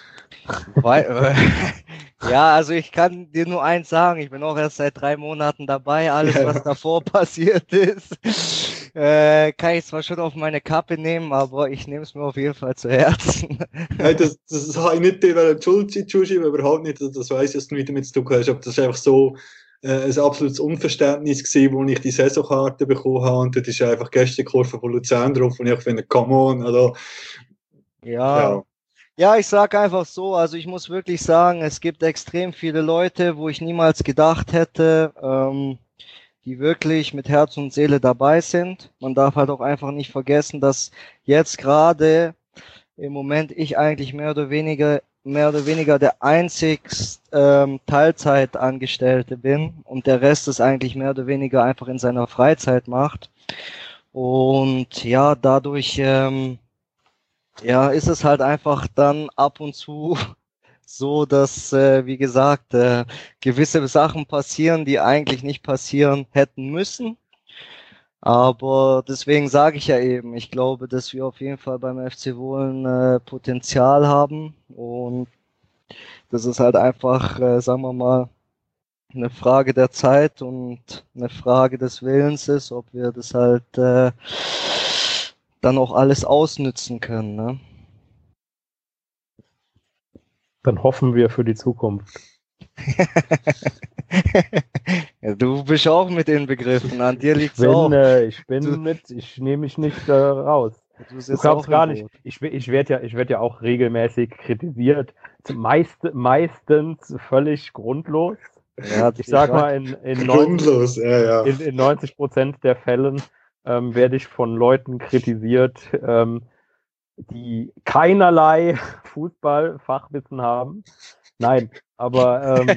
Ja, also ich kann dir nur eins sagen, ich bin auch erst seit 3 Monaten dabei, alles was davor passiert ist, kann ich zwar schon auf meine Kappe nehmen, aber ich nehme es mir auf jeden Fall zu Herzen. Nein, das habe ich nicht dir Schuld zuschieben, überhaupt nicht, das weiss ich, dass du nicht damit zu tun hast, aber das ist einfach so ein absolutes Unverständnis gewesen, wo ich die Saisonkarte bekommen habe und dort ist einfach Gästekurve von Luzern drauf und ich finde, come on, also ja. Ja, ich sag einfach so, also ich muss wirklich sagen, es gibt extrem viele Leute, wo ich niemals gedacht hätte, die wirklich mit Herz und Seele dabei sind. Man darf halt auch einfach nicht vergessen, dass jetzt gerade im Moment ich eigentlich mehr oder weniger der einzigst Teilzeitangestellte bin und der Rest es eigentlich mehr oder weniger einfach in seiner Freizeit macht. Und ja, dadurch ja, ist es halt einfach dann ab und zu so, dass, wie gesagt, gewisse Sachen passieren, die eigentlich nicht passieren hätten müssen. Aber deswegen sage ich ja eben, ich glaube, dass wir auf jeden Fall beim FC Wohlen Potenzial haben und das ist halt einfach, sagen wir mal, eine Frage der Zeit und eine Frage des Willens ist, ob wir das halt dann auch alles ausnützen können. Ne? Dann hoffen wir für die Zukunft. Ja, du bist auch mit den Begriffen, an dir liegt's auch. Ich nehme mich nicht raus. Du glaubst gar nicht, ich werd ja auch regelmäßig kritisiert, meistens völlig grundlos. Ja, Ich sag mal, in 90% der Fällen werde ich von Leuten kritisiert, die keinerlei Fußballfachwissen haben. Nein, aber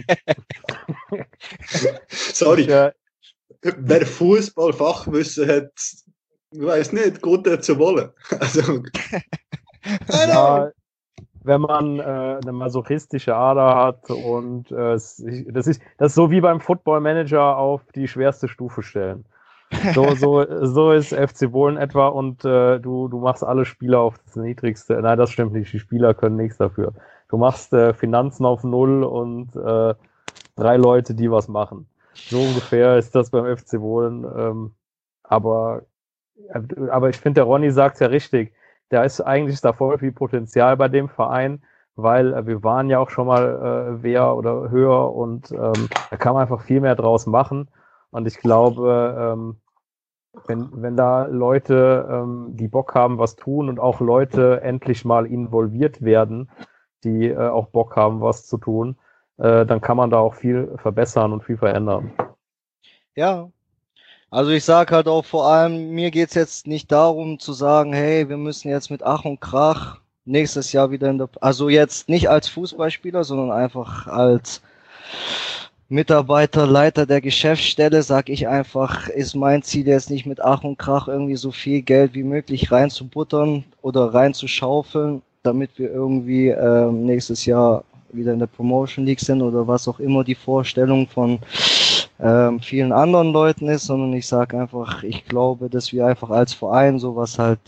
sorry, wer Fußballfachwissen hat, ich weiß nicht, gut zu wollen. Also, ja, wenn man eine masochistische Ader hat und das ist so wie beim Football Manager auf die schwerste Stufe stellen. So ist FC Wohlen etwa und du machst alle Spieler auf das Niedrigste. Nein, das stimmt nicht. Die Spieler können nichts dafür. Du machst Finanzen auf Null und 3 Leute, die was machen. So ungefähr ist das beim FC Wohlen. Aber ich finde, der Ronny sagt es ja richtig. Da ist voll viel Potenzial bei dem Verein, weil wir waren ja auch schon mal Wehr oder höher und da kann man einfach viel mehr draus machen. Und ich glaube, wenn da Leute, die Bock haben, was tun und auch Leute endlich mal involviert werden, die auch Bock haben, was zu tun, dann kann man da auch viel verbessern und viel verändern. Ja, also ich sage halt auch vor allem, mir geht's jetzt nicht darum zu sagen, hey, wir müssen jetzt mit Ach und Krach nächstes Jahr wieder also jetzt nicht als Fußballspieler, sondern einfach als Mitarbeiter, Leiter der Geschäftsstelle, sag ich einfach, ist mein Ziel jetzt nicht mit Ach und Krach irgendwie so viel Geld wie möglich reinzubuttern oder reinzuschaufeln, damit wir irgendwie nächstes Jahr wieder in der Promotion League sind oder was auch immer die Vorstellung von vielen anderen Leuten ist, sondern ich sage einfach, ich glaube, dass wir einfach als Verein sowas halt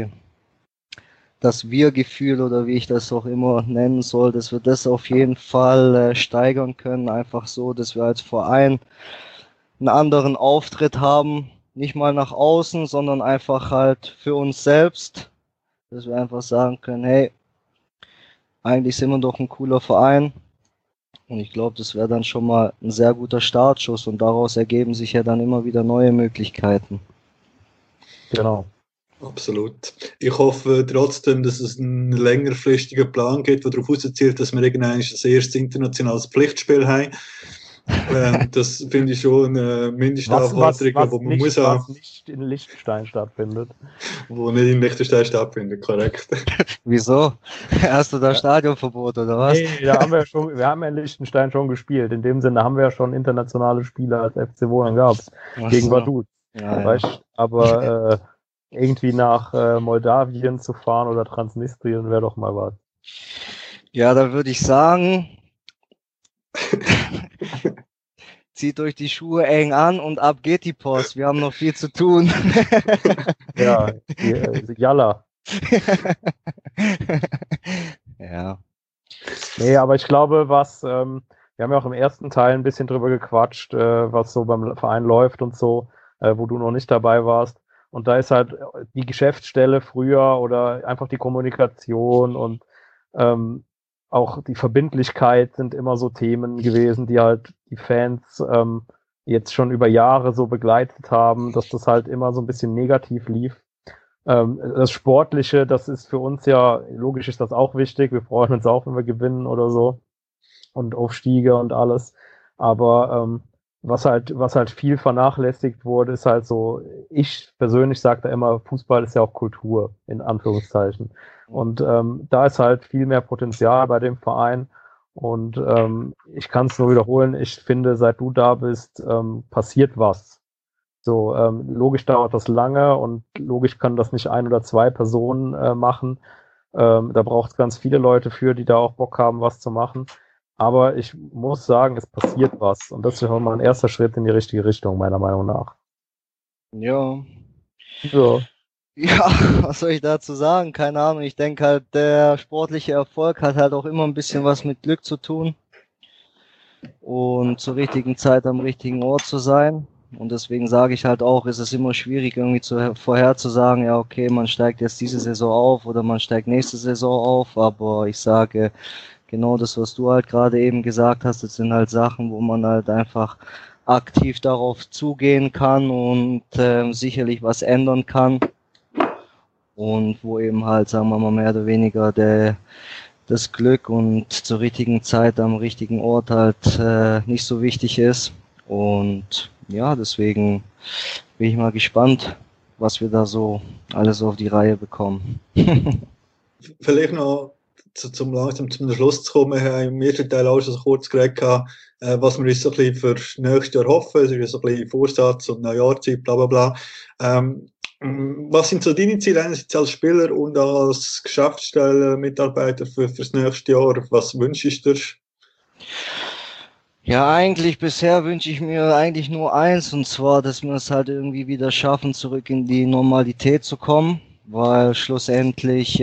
das Wir-Gefühl oder wie ich das auch immer nennen soll, dass wir das auf jeden Fall steigern können, einfach so, dass wir als Verein einen anderen Auftritt haben, nicht mal nach außen, sondern einfach halt für uns selbst, dass wir einfach sagen können, hey, eigentlich sind wir doch ein cooler Verein. Und ich glaube, das wäre dann schon mal ein sehr guter Startschuss und daraus ergeben sich ja dann immer wieder neue Möglichkeiten. Genau. Absolut. Ich hoffe trotzdem, dass es einen längerfristigen Plan gibt, der darauf auszielt, dass wir irgendwann das erste internationales Pflichtspiel haben. Das finde ich schon eine Mindestanforderung, wo man muss haben. Was nicht in Liechtenstein stattfindet. Wo nicht in Liechtenstein stattfindet, korrekt. Wieso? Hast du da Stadionverbot oder was? Nee, wir haben ja in Liechtenstein schon gespielt. In dem Sinne haben wir ja schon internationale Spiele als FC Wohlen gehabt. Gegen Vaduz. Ja, weißt, ja. Aber irgendwie nach Moldawien zu fahren oder Transnistrien wäre doch mal was. Ja, da würde ich sagen, zieht euch die Schuhe eng an und ab geht die Post. Wir haben noch viel zu tun. Ja, Jalla. Ja. Nee, aber ich glaube, wir haben ja auch im ersten Teil ein bisschen drüber gequatscht, was so beim Verein läuft und so, wo du noch nicht dabei warst. Und da ist halt die Geschäftsstelle früher oder einfach die Kommunikation und auch die Verbindlichkeit sind immer so Themen gewesen, die halt die Fans jetzt schon über Jahre so begleitet haben, dass das halt immer so ein bisschen negativ lief. Das Sportliche, das ist für uns ja, logisch ist das auch wichtig, wir freuen uns auch, wenn wir gewinnen oder so und Aufstiege und alles, aber was halt viel vernachlässigt wurde, ist halt so, ich persönlich sage da immer, Fußball ist ja auch Kultur, in Anführungszeichen. Und da ist halt viel mehr Potenzial bei dem Verein. Und ich kann es nur wiederholen, ich finde, seit du da bist, passiert was. So, logisch dauert das lange und logisch kann das nicht 1 oder 2 Personen machen. Da braucht es ganz viele Leute für, die da auch Bock haben, was zu machen. Aber ich muss sagen, es passiert was. Und das ist schon mal ein erster Schritt in die richtige Richtung, meiner Meinung nach. Ja. Ja. Ja, was soll ich dazu sagen? Keine Ahnung. Ich denke halt, der sportliche Erfolg hat halt auch immer ein bisschen was mit Glück zu tun und zur richtigen Zeit am richtigen Ort zu sein. Und deswegen sage ich halt auch, ist es immer schwierig irgendwie vorherzusagen, ja okay, man steigt jetzt diese Saison auf oder man steigt nächste Saison auf. Aber ich sage, genau das, was du halt gerade eben gesagt hast, das sind halt Sachen, wo man halt einfach aktiv darauf zugehen kann und sicherlich was ändern kann. Und wo eben halt, sagen wir mal, mehr oder weniger das Glück und zur richtigen Zeit am richtigen Ort halt nicht so wichtig ist. Und ja, deswegen bin ich mal gespannt, was wir da so alles auf die Reihe bekommen. Vielleicht noch zum langsam zum Schluss zu kommen, wir haben im ersten Teil auch schon so kurz geredet, was wir uns so ein bisschen für das nächste Jahr hoffen, es ist so ein bisschen Vorsatz und Neujahrzeit, bla bla bla. Was sind so deine Ziele, einerseits als Spieler und als Geschäftsstelle-Mitarbeiter für das nächste Jahr? Was wünschst du dir? Ja, eigentlich bisher wünsche ich mir eigentlich nur eins, und zwar, dass wir es halt irgendwie wieder schaffen, zurück in die Normalität zu kommen, weil schlussendlich,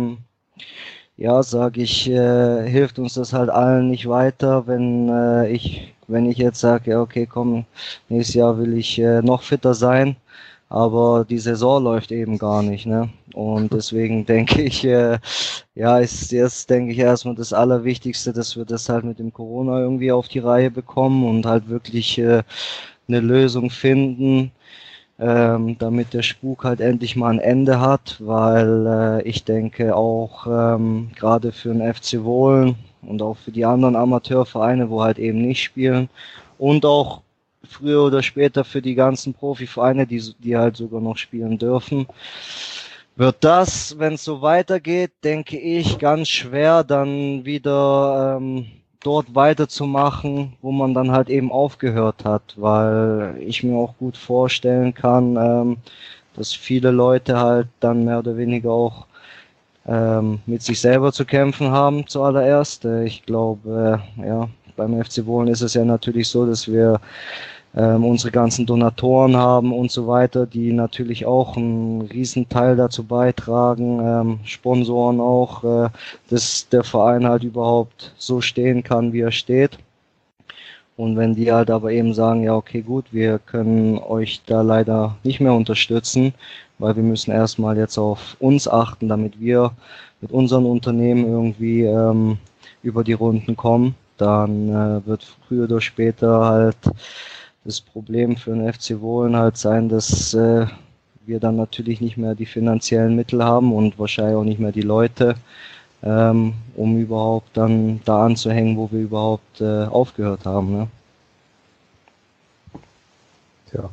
ja, sage ich, hilft uns das halt allen nicht weiter, wenn ich jetzt sage, ja, okay, komm, nächstes Jahr will ich noch fitter sein, aber die Saison läuft eben gar nicht, ne? Und deswegen denke ich, ja, ist jetzt, denke ich, erstmal das Allerwichtigste, dass wir das halt mit dem Corona irgendwie auf die Reihe bekommen und halt wirklich eine Lösung finden, damit der Spuk halt endlich mal ein Ende hat, weil ich denke auch gerade für den FC Wohlen und auch für die anderen Amateurvereine, wo halt eben nicht spielen, und auch früher oder später für die ganzen Profivereine, die halt sogar noch spielen dürfen, wird das, wenn es so weitergeht, denke ich, ganz schwer, dann wieder dort weiterzumachen, wo man dann halt eben aufgehört hat, weil ich mir auch gut vorstellen kann, dass viele Leute halt dann mehr oder weniger auch mit sich selber zu kämpfen haben zuallererst. Ich glaube, ja, beim FC Wohlen ist es ja natürlich so, dass wir unsere ganzen Donatoren haben und so weiter, die natürlich auch einen riesen Teil dazu beitragen, Sponsoren auch, dass der Verein halt überhaupt so stehen kann, wie er steht. Und wenn die halt aber eben sagen, ja okay gut, wir können euch da leider nicht mehr unterstützen, weil wir müssen erstmal jetzt auf uns achten, damit wir mit unseren Unternehmen irgendwie über die Runden kommen, dann wird früher oder später halt das Problem für den FC Wohlen halt sein, dass wir dann natürlich nicht mehr die finanziellen Mittel haben und wahrscheinlich auch nicht mehr die Leute, um überhaupt dann da anzuhängen, wo wir überhaupt aufgehört haben. Ne? Ja.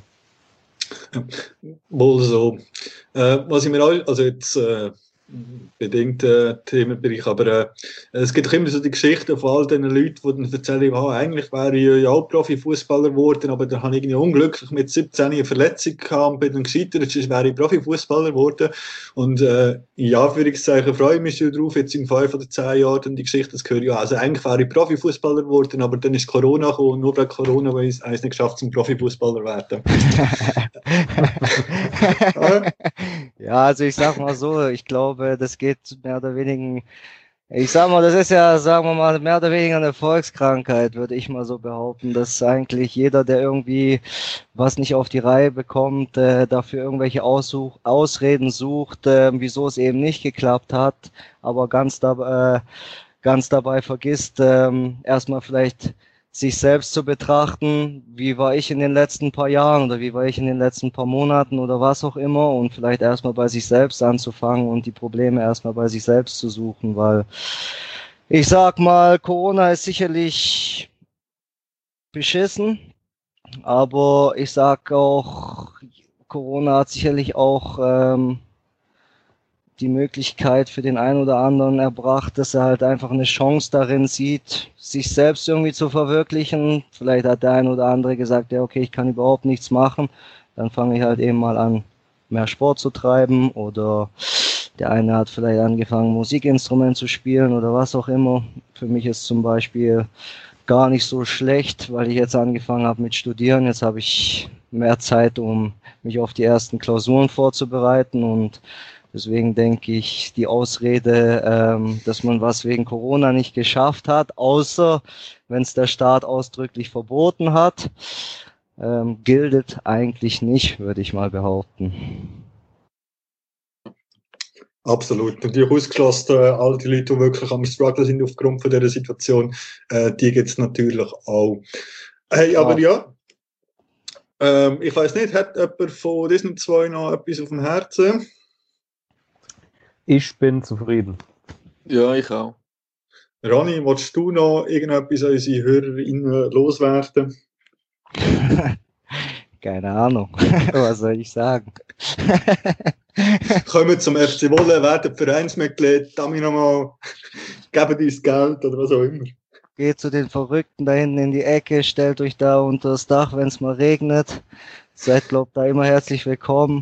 Wohl so. Was ich mir auch, also jetzt bedingt Themenbereich, aber es gibt doch immer so die Geschichten von all den Leuten, die dann erzählen, eigentlich wäre ich ja auch Profifußballer geworden, aber dann habe ich irgendwie unglücklich mit 17 eine Verletzung gehabt und bin dann gescheitert, sonst wäre ich Profifußballer geworden. Und in Anführungszeichen freue ich mich schon drauf, jetzt in 5 oder 10 Jahren die Geschichte zu hören, ja, also eigentlich wäre ich Profifußballer geworden, aber dann ist Corona gekommen und nur wegen Corona habe ich es nicht geschafft, zum Profifußballer zu werden. Ja, also ich sag mal so, ich glaube, das geht mehr oder weniger, ich sag mal, das ist ja, sagen wir mal, mehr oder weniger eine Volkskrankheit, würde ich mal so behaupten, dass eigentlich jeder, der irgendwie was nicht auf die Reihe bekommt, dafür irgendwelche Ausreden sucht, wieso es eben nicht geklappt hat, aber ganz dabei vergisst, erstmal vielleicht sich selbst zu betrachten, wie war ich in den letzten paar Jahren oder wie war ich in den letzten paar Monaten oder was auch immer, und vielleicht erstmal bei sich selbst anzufangen und die Probleme erstmal bei sich selbst zu suchen, weil ich sag mal, Corona ist sicherlich beschissen, aber ich sag auch, Corona hat sicherlich auch die Möglichkeit für den einen oder anderen erbracht, dass er halt einfach eine Chance darin sieht, sich selbst irgendwie zu verwirklichen. Vielleicht hat der ein oder andere gesagt, ja okay, ich kann überhaupt nichts machen, dann fange ich halt eben mal an, mehr Sport zu treiben, oder der eine hat vielleicht angefangen, Musikinstrument zu spielen oder was auch immer. Für mich ist zum Beispiel gar nicht so schlecht, weil ich jetzt angefangen habe mit Studieren. Jetzt habe ich mehr Zeit, um mich auf die ersten Klausuren vorzubereiten, und deswegen denke ich, die Ausrede, dass man was wegen Corona nicht geschafft hat, außer wenn es der Staat ausdrücklich verboten hat, gilt eigentlich nicht, würde ich mal behaupten. Absolut. Natürlich ausgeschlossen, all die Leute, die wirklich am Struggle sind aufgrund von dieser Situation, die gibt es natürlich auch. Hey, aber ja, ich weiß nicht, hat jemand von diesen zwei noch etwas auf dem Herzen? Ich bin zufrieden. Ja, ich auch. Rani, willst du noch irgendetwas an unsere HörerInnen loswerden? Keine Ahnung, was soll ich sagen? Kommen zum FC Wolle, werden Vereinsmitglied, damit nochmal, geben dir das Geld oder was auch immer. Geht zu den Verrückten da hinten in die Ecke, stellt euch da unter das Dach, wenn es mal regnet. Seid, glaubt, da immer herzlich willkommen.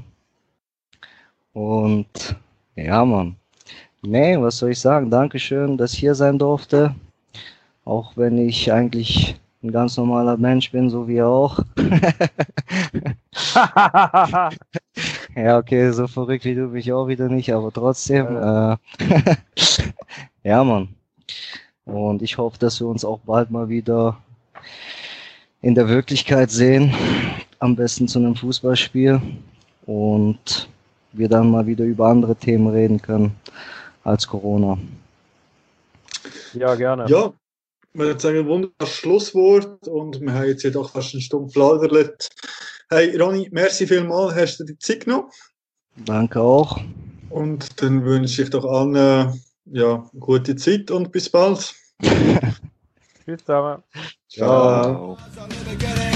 Und ja, Mann. Nee, was soll ich sagen? Dankeschön, dass ich hier sein durfte. Auch wenn ich eigentlich ein ganz normaler Mensch bin, so wie ihr auch. Ja, okay, so verrückt wie du bin ich auch wieder nicht, aber trotzdem. Ja, Mann. Und ich hoffe, dass wir uns auch bald mal wieder in der Wirklichkeit sehen. Am besten zu einem Fußballspiel. Und wir dann mal wieder über andere Themen reden können als Corona. Ja, gerne. Ja, ich würde sagen, ein wunderbares Schlusswort und wir haben jetzt jedoch fast eine Stunde plaudert. Hey Ronny, merci vielmals, hast du die Zeit genommen? Danke auch. Und dann wünsche ich doch allen ja, gute Zeit und bis bald. Tschüss zusammen. Ciao. Ciao.